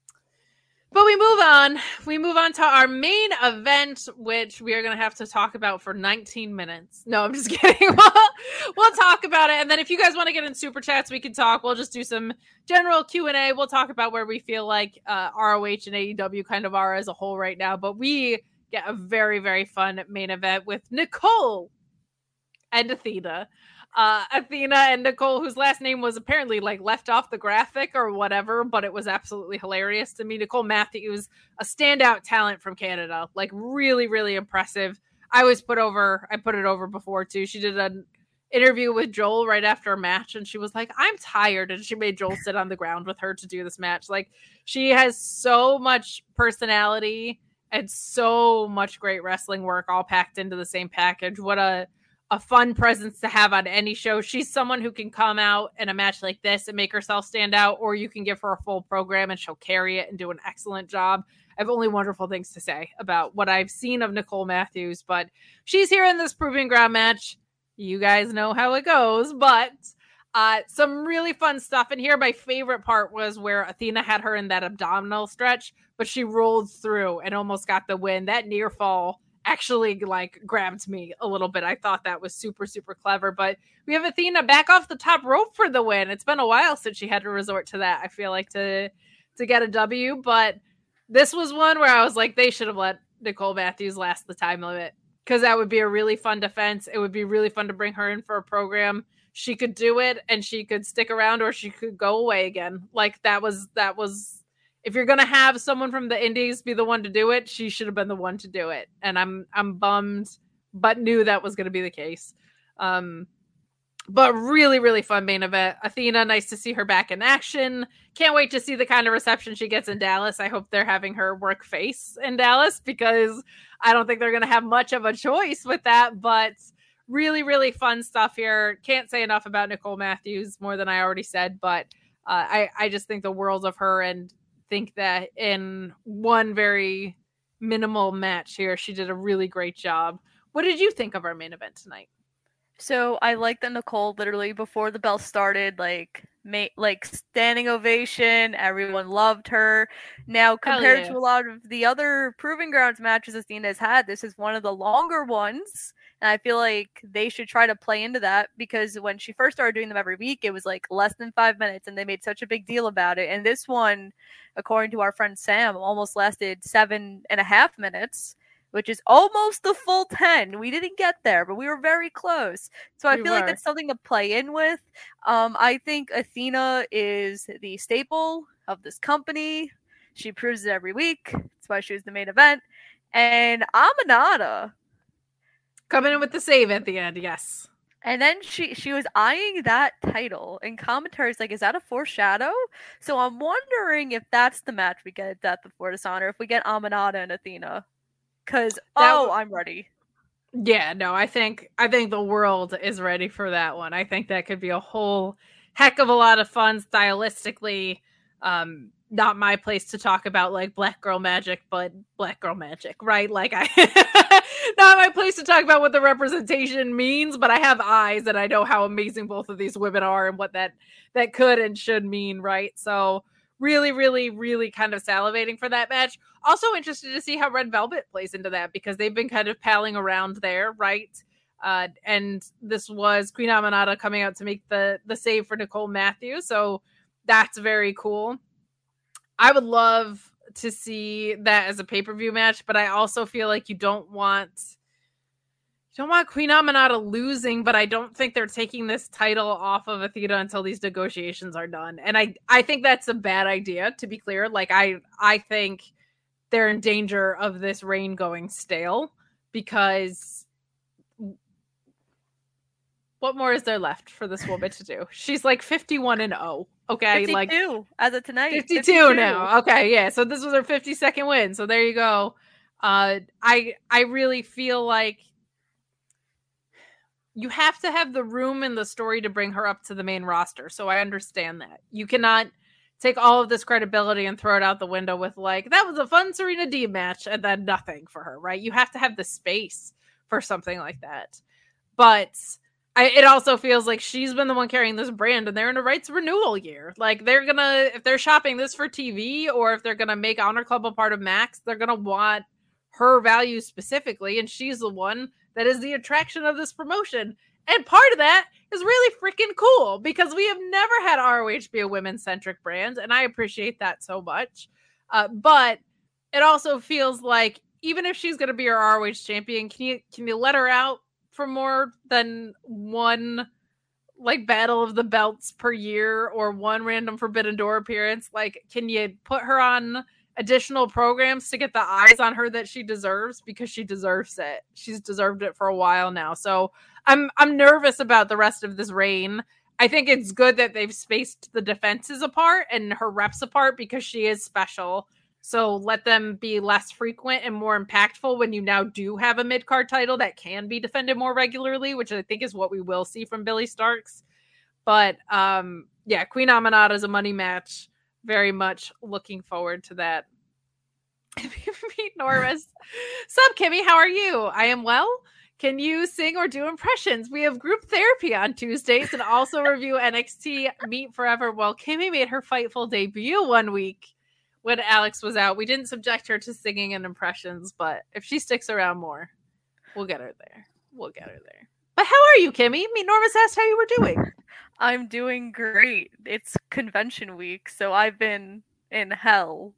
we move on. We move on to our main event, which we are going to have to talk about for 19 minutes. No, I'm just kidding. We'll talk about it. And then if you guys want to get in super chats, we can talk. We'll just do some general Q&A. We'll talk about where we feel like ROH and AEW kind of are as a whole right now. But we get a very, very fun main event with Nicole and Athena. Athena and Nicole, whose last name was apparently like left off the graphic or whatever, but it was absolutely hilarious to me. Nicole Matthews, a standout talent from Canada, like really, really impressive. I put it over before too. She did an interview with Joel right after a match, and she was like, I'm tired, and she made Joel sit on the ground with her to do this match. Like, she has so much personality and so much great wrestling work all packed into the same package. What a fun presence to have on any show. She's someone who can come out in a match like this and make herself stand out, or you can give her a full program and she'll carry it and do an excellent job. I have only wonderful things to say about what I've seen of Nicole Matthews, but she's here in this Proving Ground match. You guys know how it goes, but some really fun stuff in here. My favorite part was where Athena had her in that abdominal stretch, but she rolled through and almost got the win. That near fall actually like grabbed me a little bit. I thought that was super, super clever, but we have Athena back off the top rope for the win. It's been a while since she had to resort to that, I feel like, to get a W, but this was one where I was like, they should have let Nicole Matthews last the time limit, because that would be a really fun defense. It would be really fun to bring her in for a program. She could do it and she could stick around, or she could go away again. Like, that was if you're going to have someone from the indies be the one to do it, she should have been the one to do it. And I'm bummed, but knew that was going to be the case. But really, really fun main event. Athena, nice to see her back in action. Can't wait to see the kind of reception she gets in Dallas. I hope they're having her work face in Dallas, because I don't think they're going to have much of a choice with that. But really, really fun stuff here. Can't say enough about Nicole Matthews, more than I already said. But I just think the world of her, and think that in one very minimal match here, she did a really great job. What did you think of our main event tonight? So I like that Nicole, literally before the bell started, like standing ovation. Everyone loved her. Now, compared to a lot of the other Proving Grounds matches Athena's had, this is one of the longer ones. And I feel like they should try to play into that, because when she first started doing them every week, it was like less than 5 minutes, and they made such a big deal about it. And this one, according to our friend Sam, almost lasted 7.5 minutes, which is almost the full 10. We didn't get there, but we were very close. So I feel like that's something to play in with. I think Athena is the staple of this company. She proves it every week. That's why she was the main event. And Aminata coming in with the save at the end, yes. And then she was eyeing that title, and commentary's like, is that a foreshadow? So I'm wondering if that's the match we get at Death Before Dishonor, if we get Aminata and Athena. Because, I'm ready. Yeah, no, I think the world is ready for that one. I think that could be a whole heck of a lot of fun stylistically. Not my place to talk about like Black Girl Magic, but Black Girl Magic, right? Like, not my place to talk about what the representation means, but I have eyes and I know how amazing both of these women are and what that could and should mean, right? So really, really, really kind of salivating for that match. Also interested to see how Red Velvet plays into that, because they've been kind of palling around there, right? And this was Queen Aminata coming out to make the save for Nicole Matthews, so that's very cool. I would love to see that as a pay-per-view match, but I also feel like you don't want don't want Queen Aminata losing, but I don't think they're taking this title off of Athena until these negotiations are done. And I think that's a bad idea, to be clear. Like, I think they're in danger of this reign going stale, because what more is there left for this woman to do? She's like 51-0. Okay, 52 like as of tonight. 52 now. Okay, yeah. So this was her 52nd win. So there you go. I really feel like you have to have the room in the story to bring her up to the main roster. So I understand that. You cannot take all of this credibility and throw it out the window with like, that was a fun Serena Deeb match and then nothing for her, right? You have to have the space for something like that. But it also feels like she's been the one carrying this brand, and they're in a rights renewal year. Like, they're gonna, if they're shopping this for TV, or if they're gonna make Honor Club a part of Max, they're gonna want her value specifically, and she's the one that is the attraction of this promotion. And part of that is really freaking cool, because we have never had ROH be a women-centric brand, and I appreciate that so much. But it also feels like, even if she's gonna be our ROH champion, can you let her out for more than one like battle of the belts per year, or one random Forbidden Door appearance? Like, can you put her on additional programs to get the eyes on her that she deserves? Because she deserves it. She's deserved it for a while now. So I'm nervous about the rest of this reign. I think it's good that they've spaced the defenses apart and her reps apart, because she is special. So let them be less frequent and more impactful when you now do have a mid-card title that can be defended more regularly, which I think is what we will see from Billie Starkz. But yeah, Queen Aminata is a money match. Very much looking forward to that. Meet Norris. Sup, Kimmy? How are you? I am well. Can you sing or do impressions? We have group therapy on Tuesdays, and also review NXT Meet Forever. Well, Kimmy made her Fightful debut one week when Alex was out. We didn't subject her to singing and impressions, but if she sticks around more, we'll get her there. We'll get her there. But how are you, Kimmy? Meet Norris asked how you were doing. I'm doing great. It's convention week, so I've been in hell.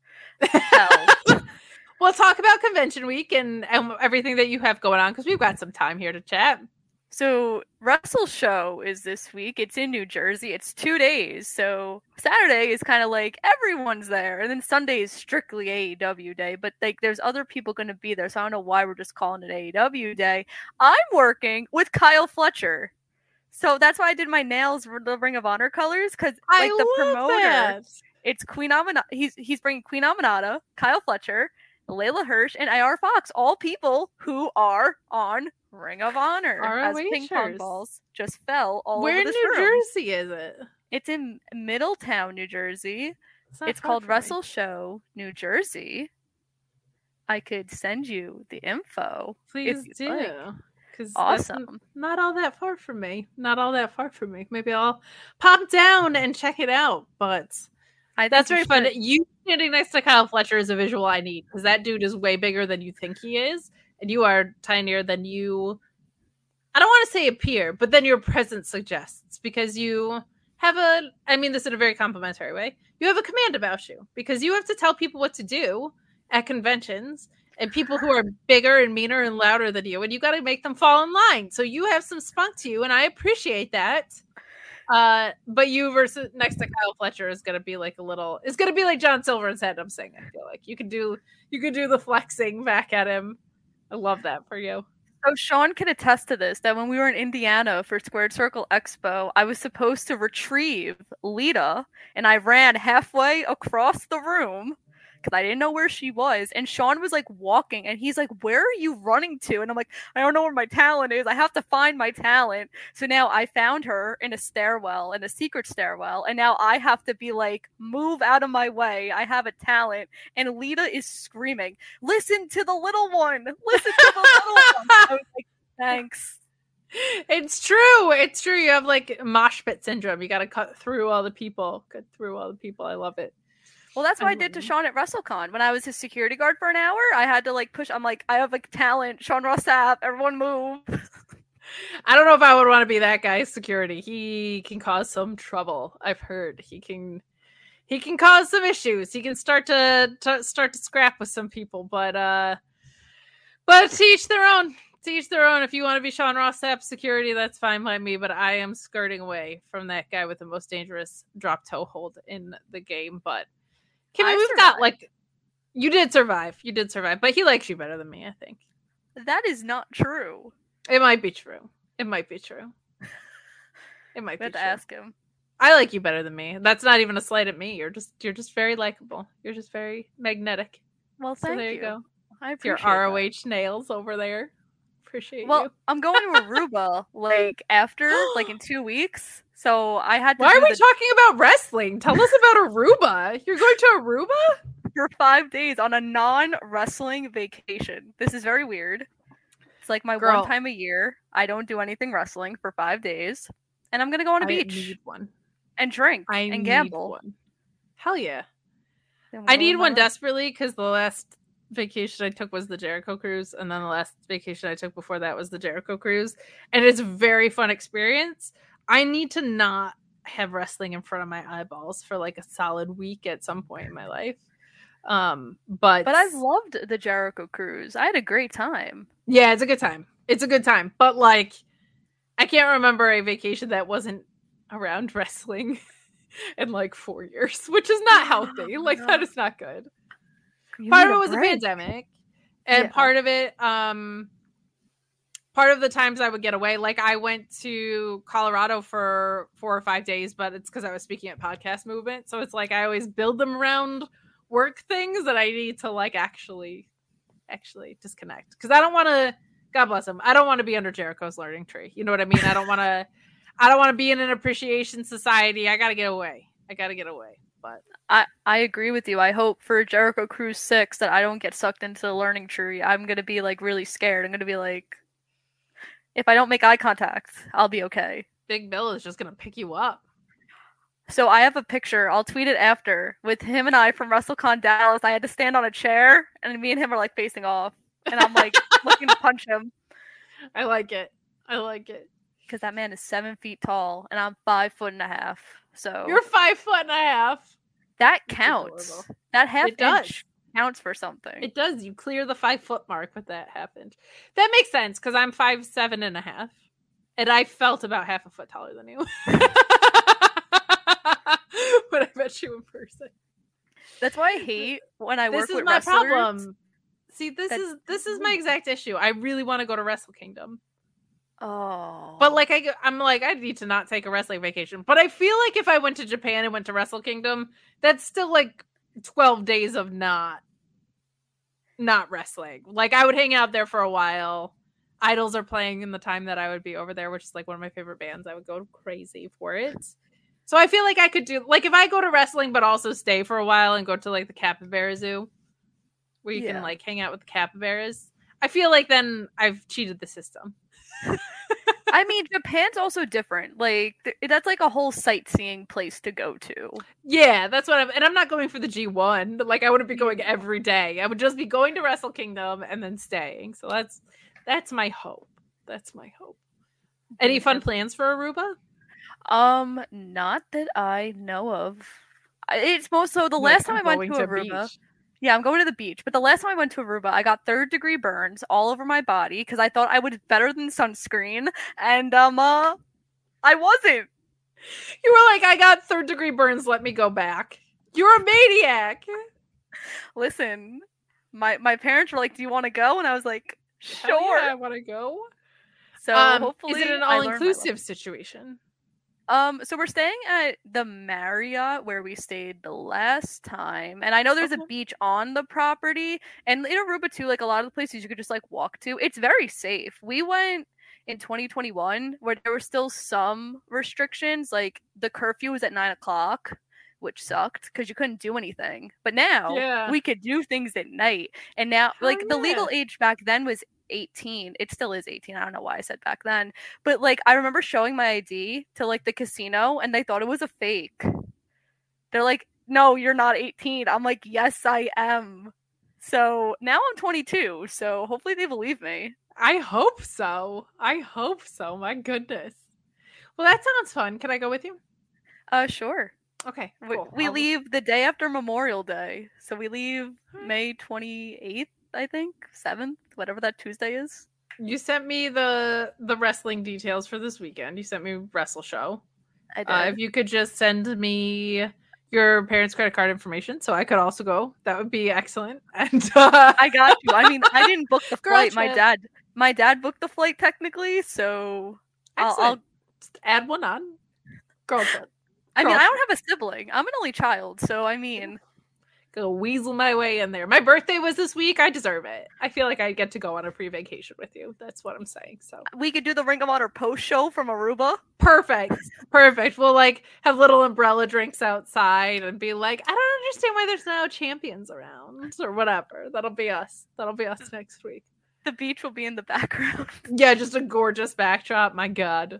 We'll talk about convention week and everything that you have going on, because we've got some time here to chat. So Wrestle Show is this week. It's in New Jersey. It's 2 days. So Saturday is kind of like everyone's there, and then Sunday is strictly AEW day. But like, there's other people going to be there, so I don't know why we're just calling it AEW day. I'm working with Kyle Fletcher, so that's why I did my nails for the Ring of Honor colors, because like the promoter, it's Queen Aminata. He's bringing Queen Aminata, Kyle Fletcher, Layla Hirsch, and IR Fox, all people who are on Ring of Honor, as ping pong balls just fell all over this room. Where in New Jersey is it? It's in Middletown, New Jersey. It's called Wrestle Show, New Jersey. I could send you the info. Please do. Because awesome. Not all that far from me. Not all that far from me. Maybe I'll pop down and check it out. But that's very fun. You standing next to Kyle Fletcher is a visual I need, because that dude is way bigger than you think he is. And you are tinier than you, I don't want to say appear, but then your presence suggests, because you have I mean this in a very complimentary way, you have a command about you, because you have to tell people what to do at conventions, and people who are bigger and meaner and louder than you, and you got to make them fall in line. So you have some spunk to you, and I appreciate that. But you versus next to Kyle Fletcher is going to be like it's going to be like John Silver's head. I'm saying, I feel like you could do the flexing back at him. I love that for you. So Sean can attest to this, that when we were in Indiana for Squared Circle Expo, I was supposed to retrieve Lita, and I ran halfway across the room because I didn't know where she was. And Sean was like walking, and he's like, "Where are you running to?" And I'm like, "I don't know where my talent is. I have to find my talent." So now I found her in a stairwell, in a secret stairwell, and now I have to be like, "Move out of my way. I have a talent." And Lita is screaming, "Listen to the little one. Listen to the little one." I was like, "Thanks." It's true. It's true. You have like mosh pit syndrome. You got to cut through all the people. I love it. Well, that's what I did to Sean at WrestleCon. When I was his security guard for an hour, I had to like push. I'm like, I have like talent. Sean Ross Sapp, everyone move. I don't know if I would want to be that guy's security. He can cause some trouble. I've heard he can cause some issues. He can start to scrap with some people. But to each their own. To each their own. If you want to be Sean Ross Sapp security, that's fine by me, but I am skirting away from that guy with the most dangerous drop toe hold in the game. But Kimmy, we've got like, you did survive, but he likes you better than me, I think. That is not true. It might be true. It might be true. It might be true. To ask him. I like you better than me. That's not even a slight at me. You're just very likable. You're just very magnetic. Well, thank there you. you go. I It's your appreciate ROH nails over there. Appreciate Well, you. I'm going to Aruba like after like in 2 weeks. So I had to Why do are we the- talking about wrestling? Tell us about Aruba. You're going to Aruba? for 5 days on a non-wrestling vacation. This is very weird. It's like my Girl. one time a year. I don't do anything wrestling for 5 days. And I'm going to go on a I beach need one. and drink I and need gamble. one. Hell yeah. And I live need my one life. desperately because the last vacation I took was the Jericho Cruise, and then the last vacation I took before that was the Jericho Cruise, and it's a very fun experience. I need to not have wrestling in front of my eyeballs for like a solid week at some point in my life. But I've loved the Jericho Cruise. I had a great time. yeah, it's a good time. It's a good time. But like, I can't remember a vacation that wasn't around wrestling in like 4 years, which is not healthy. Like that is not good. You Part need of a it was the break. pandemic, and Yeah. part of it, part of the times I would get away, like I went to Colorado for 4 or 5 days, but it's because I was speaking at Podcast Movement, so it's like I always build them around work things that I need to like actually disconnect, because I don't want to. God bless him. I don't want to be under Jericho's learning tree. You know what I mean? I don't want to. I don't want to be in an appreciation society. I got to get away. But I agree with you. I hope for Jericho Cruise 6 that I don't get sucked into the learning tree. I'm going to be like really scared. I'm going to be like, if I don't make eye contact, I'll be okay. Big Bill is just gonna pick you up. So I have a picture. I'll tweet it after with him and I from WrestleCon Dallas. I had to stand on a chair, and me and him are like facing off, and I'm like looking to punch him I like it. because that man is 7 feet tall, and I'm 5'1.5". So You're 5'1.5". that That's counts. adorable. That half It does. inch counts for something. It does. You clear the 5 foot mark with that half inch. That makes sense because I'm 5'7.5", and I felt about half a foot taller than you. But I met you in person. That's why I hate when I This work is with my wrestlers. problem. See, this That's- is my exact issue. I really want to go to Wrestle Kingdom. Oh, But like I'm like, I need to not take a wrestling vacation. But I feel like if I went to Japan and went to Wrestle Kingdom, that's still like 12 days of not wrestling. Like I would hang out there for a while. Idols are playing in the time that I would be over there, which is like one of my favorite bands. I would go crazy for it. So I feel like I could do like if I go to wrestling but also stay for a while and go to like the Capybara Zoo where you Yeah. can like hang out with the capybaras. I feel like then I've cheated the system. I mean, Japan's also different. Like that's like a whole sightseeing place to go to. Yeah, that's what I'm not going for the G1. Like I wouldn't be going every day. I would just be going to Wrestle Kingdom and then staying. So that's my hope. Any fun plans for Aruba? Not that I know of. It's most so the Like, last time I'm I went to going Aruba. beach. Yeah, I'm going to the beach. But the last time I went to Aruba, I got 3rd-degree burns all over my body because I thought I would better than sunscreen, and I wasn't. You were like, I got 3rd-degree burns, let me go back. You're a maniac. Listen, my parents were like, "Do you want to go?" And I was like, Hell "Sure." yeah, I want to go. So hopefully, is it an I learn my all-inclusive situation? So we're staying at the Marriott where we stayed the last time, and I know there's a Okay. beach on the property, and in Aruba too, like a lot of the places you could just like walk to. It's very safe. We went in 2021 where there were still some restrictions, like the curfew was at 9:00, which sucked because you couldn't do anything. But now Yeah. we could do things at night, and now like the yeah. legal age back then was 18. It still is 18. I don't know why I said back then. But like I remember showing my ID to like the casino and they thought it was a fake. They're like, "No, you're not 18." I'm like, "Yes, I am." So now I'm 22. So hopefully they believe me. I hope so. My goodness. Well, that sounds fun. Can I go with you? Sure. Okay, We, cool. we I'll- leave the day after Memorial Day. So we leave May 28th, I think, 7th, whatever that Tuesday is. You sent me the wrestling details for this weekend. You sent me Wrestle Show. I did. If you could just send me your parents' credit card information so I could also go, that would be excellent. And I got you. I mean, I didn't book the Girl flight. trip. My dad booked the flight technically, so I'll excellent. Just add one on. Girl trip. I mean, Girl I don't have a sibling. I'm an only child, so I mean, Go weasel my way in there. My birthday was this week. I deserve it. I feel like I get to go on a pre-vacation with you. That's what I'm saying. So we could do the Ring of Honor post show from Aruba. perfect. We'll like have little umbrella drinks outside and be like, I don't understand why there's no champions around or whatever. That'll be us next week. The beach will be in the background. Yeah, just a gorgeous backdrop. My God.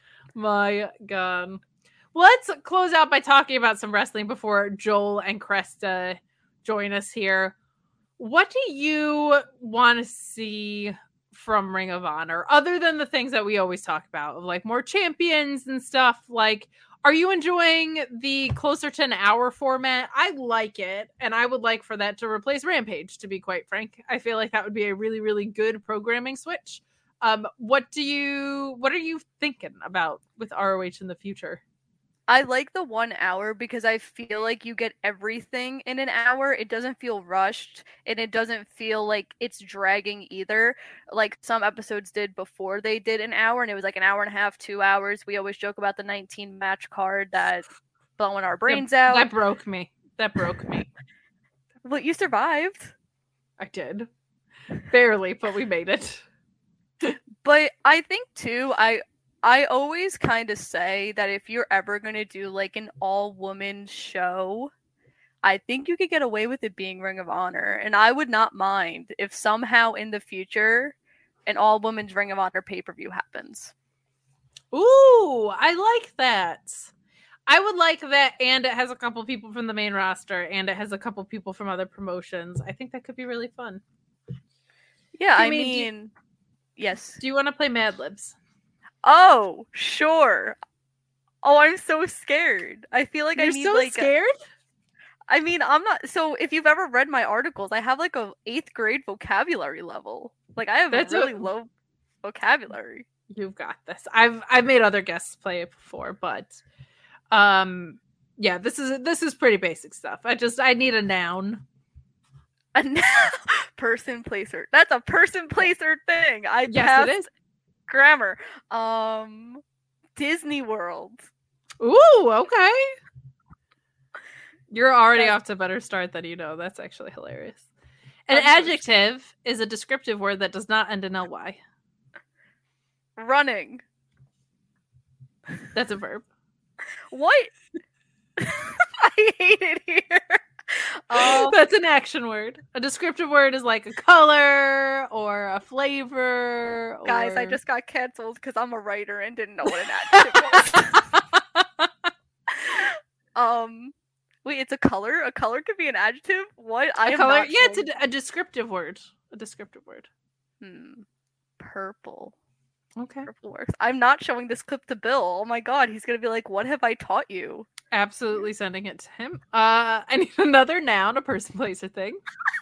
Let's close out by talking about some wrestling before Joel and Cresta join us here. What do you want to see from Ring of Honor, other than the things that we always talk about, like more champions and stuff? Like, are you enjoying the closer to an hour format? I like it, and I would like for that to replace Rampage, to be quite frank. I feel like that would be a really, really good programming switch. What are you thinking about with ROH in the future? I like the 1 hour because I feel like you get everything in an hour. It doesn't feel rushed, and it doesn't feel like it's dragging either. Like some episodes did before they did an hour, and it was like an hour and a half, 2 hours. We always joke about the 19 match card that blowing our brains out. That broke me. Well, you survived. I did. Barely, but we made it. But I think too, I always kind of say that if you're ever going to do like an all-woman show, I think you could get away with it being Ring of Honor. And I would not mind if somehow in the future an all-women's Ring of Honor pay-per-view happens. Ooh, I like that. I would like that, and it has a couple people from the main roster, and it has a couple people from other promotions. I think that could be really fun. Yeah, I I mean, mean, yes. Do you want to play Mad Libs? Oh, sure. Oh, I'm so scared. I feel like You're I need so like scared? I mean, I'm not. So if you've ever read my articles, I have like a 8th grade vocabulary level. Like I have That's a really low vocabulary. You've got this. I've made other guests play it before, but yeah, this is pretty basic stuff. I need a noun. A person placer. That's a person placer thing. Yes, passed it is. grammar. Disney World. Ooh, okay. You're already off to a better start than you know. That's actually hilarious. An adjective is a descriptive word that does not end in ly. Running. That's a verb. What? I hate it here. That's an action word. A descriptive word is like a color or a flavor. Guys, I just got canceled because I'm a writer and didn't know what an adjective was. Wait, it's a color? A color could be an adjective? What? A color? Yeah, it's a descriptive word. A descriptive word. Purple. Okay. Purple works. I'm not showing this clip to Bill. Oh my god, he's gonna be like, what have I taught you? Absolutely sending it to him. I need another noun, a person, place, or thing.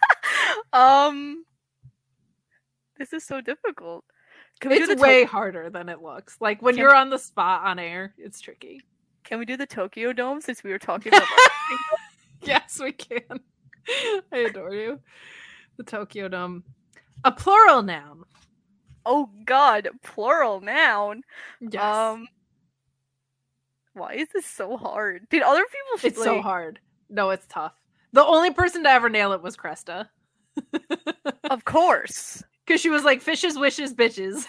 This is so difficult. It's way harder than it looks. Like when you're on the spot on air, it's tricky. Can we do the Tokyo Dome since we were talking about Yes, we can. I adore you. The Tokyo Dome. A plural noun. Oh god, plural noun. Yes. Why is this so hard? Did other people It's so hard. No, it's tough. The only person to ever nail it was Cresta. Of course. Because she was like, fishes, wishes, bitches.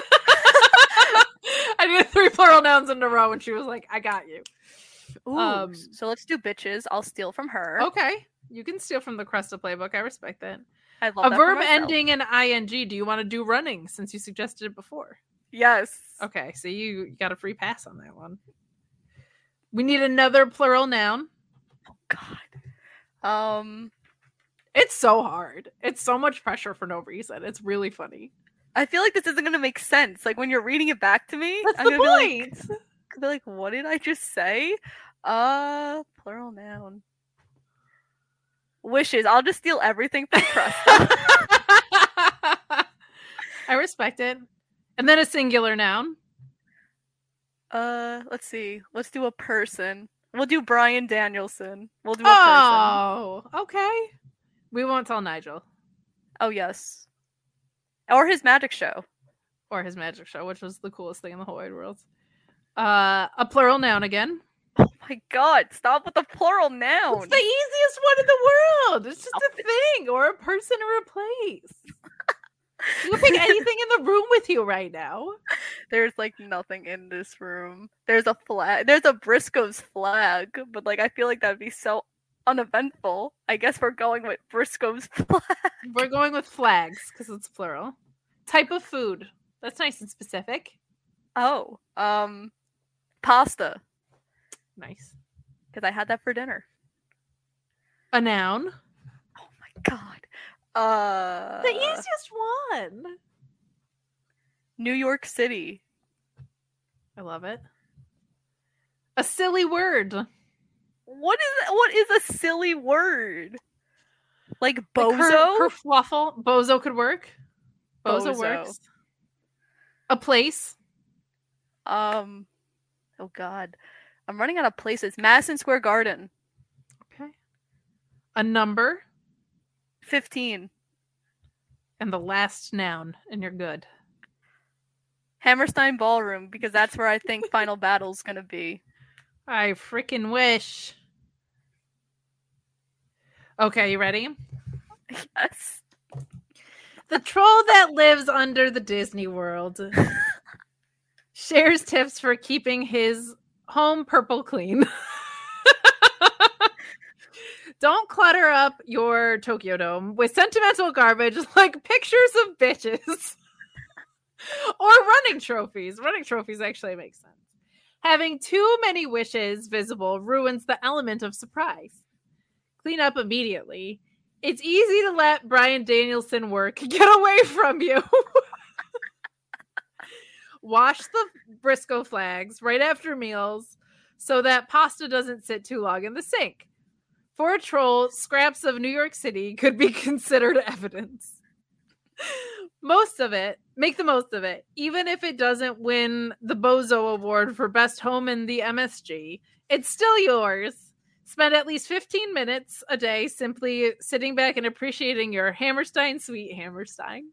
I did 3 plural nouns in a row, and she was like, I got you. Ooh, so let's do bitches. I'll steal from her. Okay. You can steal from the Cresta playbook. I respect that. I love a that verb for myself. ending in ing. Do you want to do running since you suggested it before? Yes. Okay, so you got a free pass on that one. We need another plural noun. Oh god. It's so hard. It's so much pressure for no reason. It's really funny. I feel like this isn't gonna make sense. Like when you're reading it back to me, That's I'm the gonna point. be like, what did I just say? Plural noun. Wishes. I'll just steal everything from Cresta. I respect it. And then a singular noun. Let's see. Let's do a person. We'll do Bryan Danielson. We'll do a person. Oh, okay. We won't tell Nigel. Oh, yes. Or his magic show. Or his magic show, which was the coolest thing in the whole wide world. A plural noun again. Oh my god, stop with the plural noun. It's the easiest one in the world. It's just a thing or a person or a place. You can pick anything in the room with you right now. There's like nothing in this room. There's a flag. There's a Briscoe's flag, but like I feel like that'd be so uneventful. I guess we're going with Briscoe's flag. We're going with flags because it's plural. Type of food. That's nice and specific. Oh, pasta. Nice. Because I had that for dinner. A noun. Oh my god. The easiest one. New York City. I love it. A silly word. What is a silly word? Like bozo? Like kerfluffle. Bozo could work. Bozo works. A place. Oh god. I'm running out of places. Madison Square Garden. Okay. A number. 15. And the last noun, and you're good. Hammerstein Ballroom, because that's where I think Final Battle's gonna be. I freaking wish. Okay, you ready? Yes. The troll that lives under the Disney World shares tips for keeping his home purple clean. Don't clutter up your Tokyo Dome with sentimental garbage like pictures of bitches or running trophies. Running trophies actually make sense. Having too many wishes visible ruins the element of surprise. Clean up immediately. It's easy to let Bryan Danielson work get away from you. Wash the Briscoe flags right after meals so that pasta doesn't sit too long in the sink. For a troll, scraps of New York City could be considered evidence. Make the most of it. Even if it doesn't win the Bozo Award for Best Home in the MSG, it's still yours. Spend at least 15 minutes a day simply sitting back and appreciating your Hammerstein sweet Hammerstein.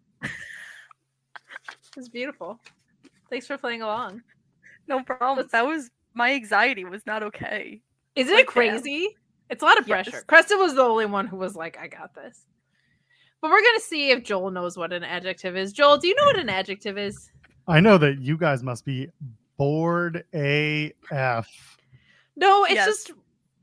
It's beautiful. Thanks for playing along. No problem. That was my anxiety was not okay. Isn't it crazy? It's a lot of pressure. Yes. Creston was the only one who was like, I got this. But we're going to see if Joel knows what an adjective is. Joel, do you know what an adjective is? I know that you guys must be bored AF. No, it's just...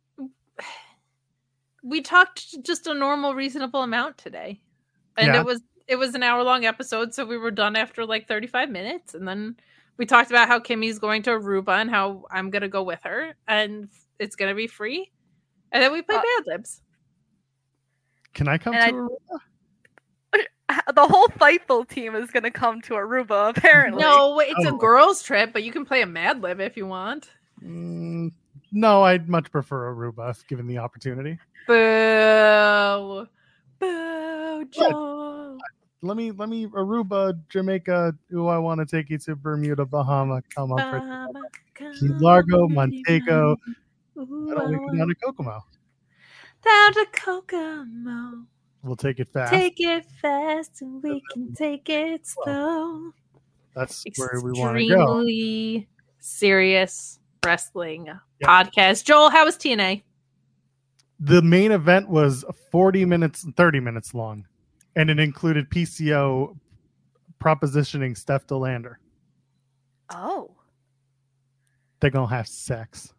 We talked just a normal, reasonable amount today. And it was an hour-long episode, so we were done after like 35 minutes. And then we talked about how Kimmy's going to Aruba and how I'm going to go with her. And it's going to be free. And then we play Mad Libs. Can I come to Aruba? The whole Fightful team is going to come to Aruba, apparently. No, it's a girls' trip, but you can play a Mad Lib if you want. No, I'd much prefer Aruba if given the opportunity. Boo. Boo, Joel. Let me Aruba, Jamaica. Ooh, I want to take you to Bermuda, Bahama. Come on, Key Largo, Montego. Why don't we go down to Kokomo? Down to Kokomo. We'll take it fast. Take it fast, and we can take it slow. That's where we want to go. Extremely serious wrestling podcast. Joel, how was TNA? The main event was 40 minutes and 30 minutes long, and it included PCO propositioning Steph DeLander. Oh. They're going to have sex.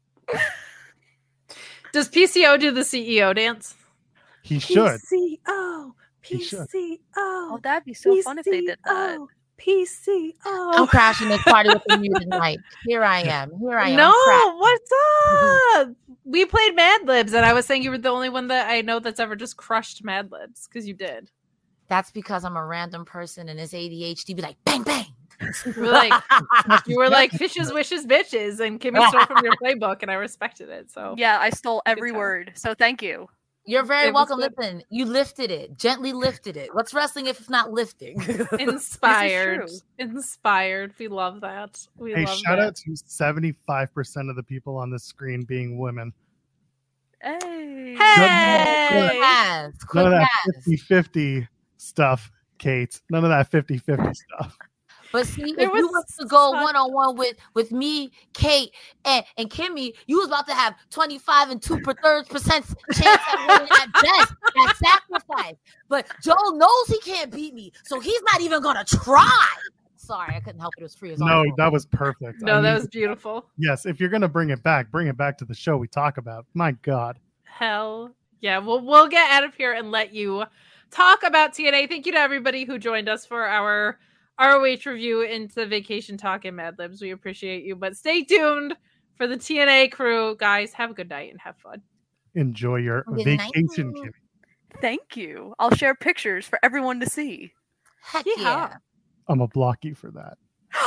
Does PCO do the CEO dance? He should. PCO. Oh, that'd be so fun if they did that. PCO. I'm crashing this party with the music tonight. Here I am. No, what's up? We played Mad Libs, and I was saying you were the only one that I know that's ever just crushed Mad Libs, because you did. That's because I'm a random person, and this ADHD be like, bang, bang. You were like fishes, wishes, bitches, and Kimmy stole from your playbook, and I respected it. So yeah, I stole every word. So thank you. You're very It was welcome. good. Listen, you lifted it, gently lifted it. What's wrestling if it's not lifting? Inspired. true. Inspired. We love that. We Hey, love shout that. out to 75% of the people on this screen being women. Hey. Hey! Pass, None quick of that pass. 50-50 stuff, Kate. None of that 50-50 stuff. But see, There if you was was to go such- one-on-one with me, Kate, and Kimmy, you was about to have 25 and 2/3% chance at winning at best. That sacrifice. But Joel knows he can't beat me, so he's not even gonna try. Sorry, I couldn't help it. It was free as all. No, that was perfect. No, I that mean, was beautiful. yes. If you're gonna bring it back to the show we talk about. My God. Hell yeah. We'll get out of here and let you talk about TNA. Thank you to everybody who joined us for our ROH review into Vacation Talk and Mad Libs. We appreciate you. But stay tuned for the TNA crew. Guys, have a good night and have fun. Enjoy your Good night. vacation, Kimmy. Thank you. I'll share pictures for everyone to see. Heck Yeah. yeah. I'm gonna block you for that.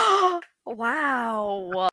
Wow.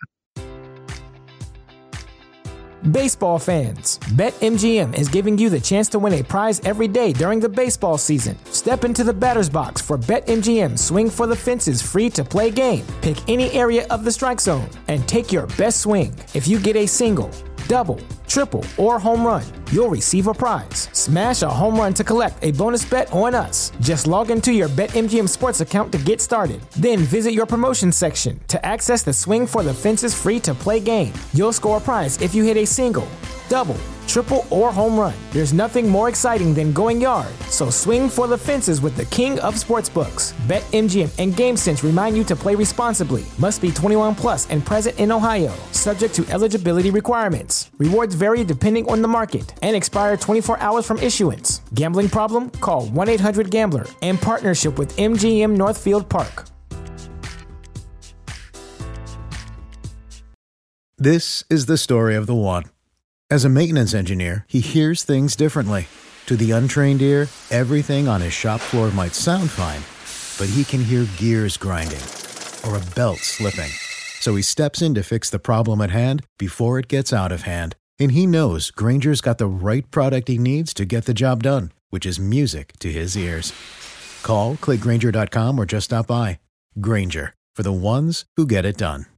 Baseball fans, BetMGM is giving you the chance to win a prize every day during the baseball season. Step into the batter's box for BetMGM Swing for the Fences free-to-play game. Pick any area of the strike zone and take your best swing. If you get a single, double, triple, or home run, you'll receive a prize. Smash a home run to collect a bonus bet on us. Just log into your BetMGM Sports account to get started. Then visit your promotions section to access the Swing for the Fences free-to-play game. You'll score a prize if you hit a single, double, triple, or home run. There's nothing more exciting than going yard, so swing for the fences with the king of sportsbooks. BetMGM and GameSense remind you to play responsibly. Must be 21 plus and present in Ohio, subject to eligibility requirements. Rewards vary depending on the market and expire 24 hours from issuance. Gambling problem? Call 1-800-GAMBLER in partnership with MGM Northfield Park. This is the story of the one. As a maintenance engineer, he hears things differently. To the untrained ear, everything on his shop floor might sound fine, but he can hear gears grinding or a belt slipping. So he steps in to fix the problem at hand before it gets out of hand. And he knows Grainger's got the right product he needs to get the job done, which is music to his ears. Call, click Grainger.com, or just stop by. Grainger, for the ones who get it done.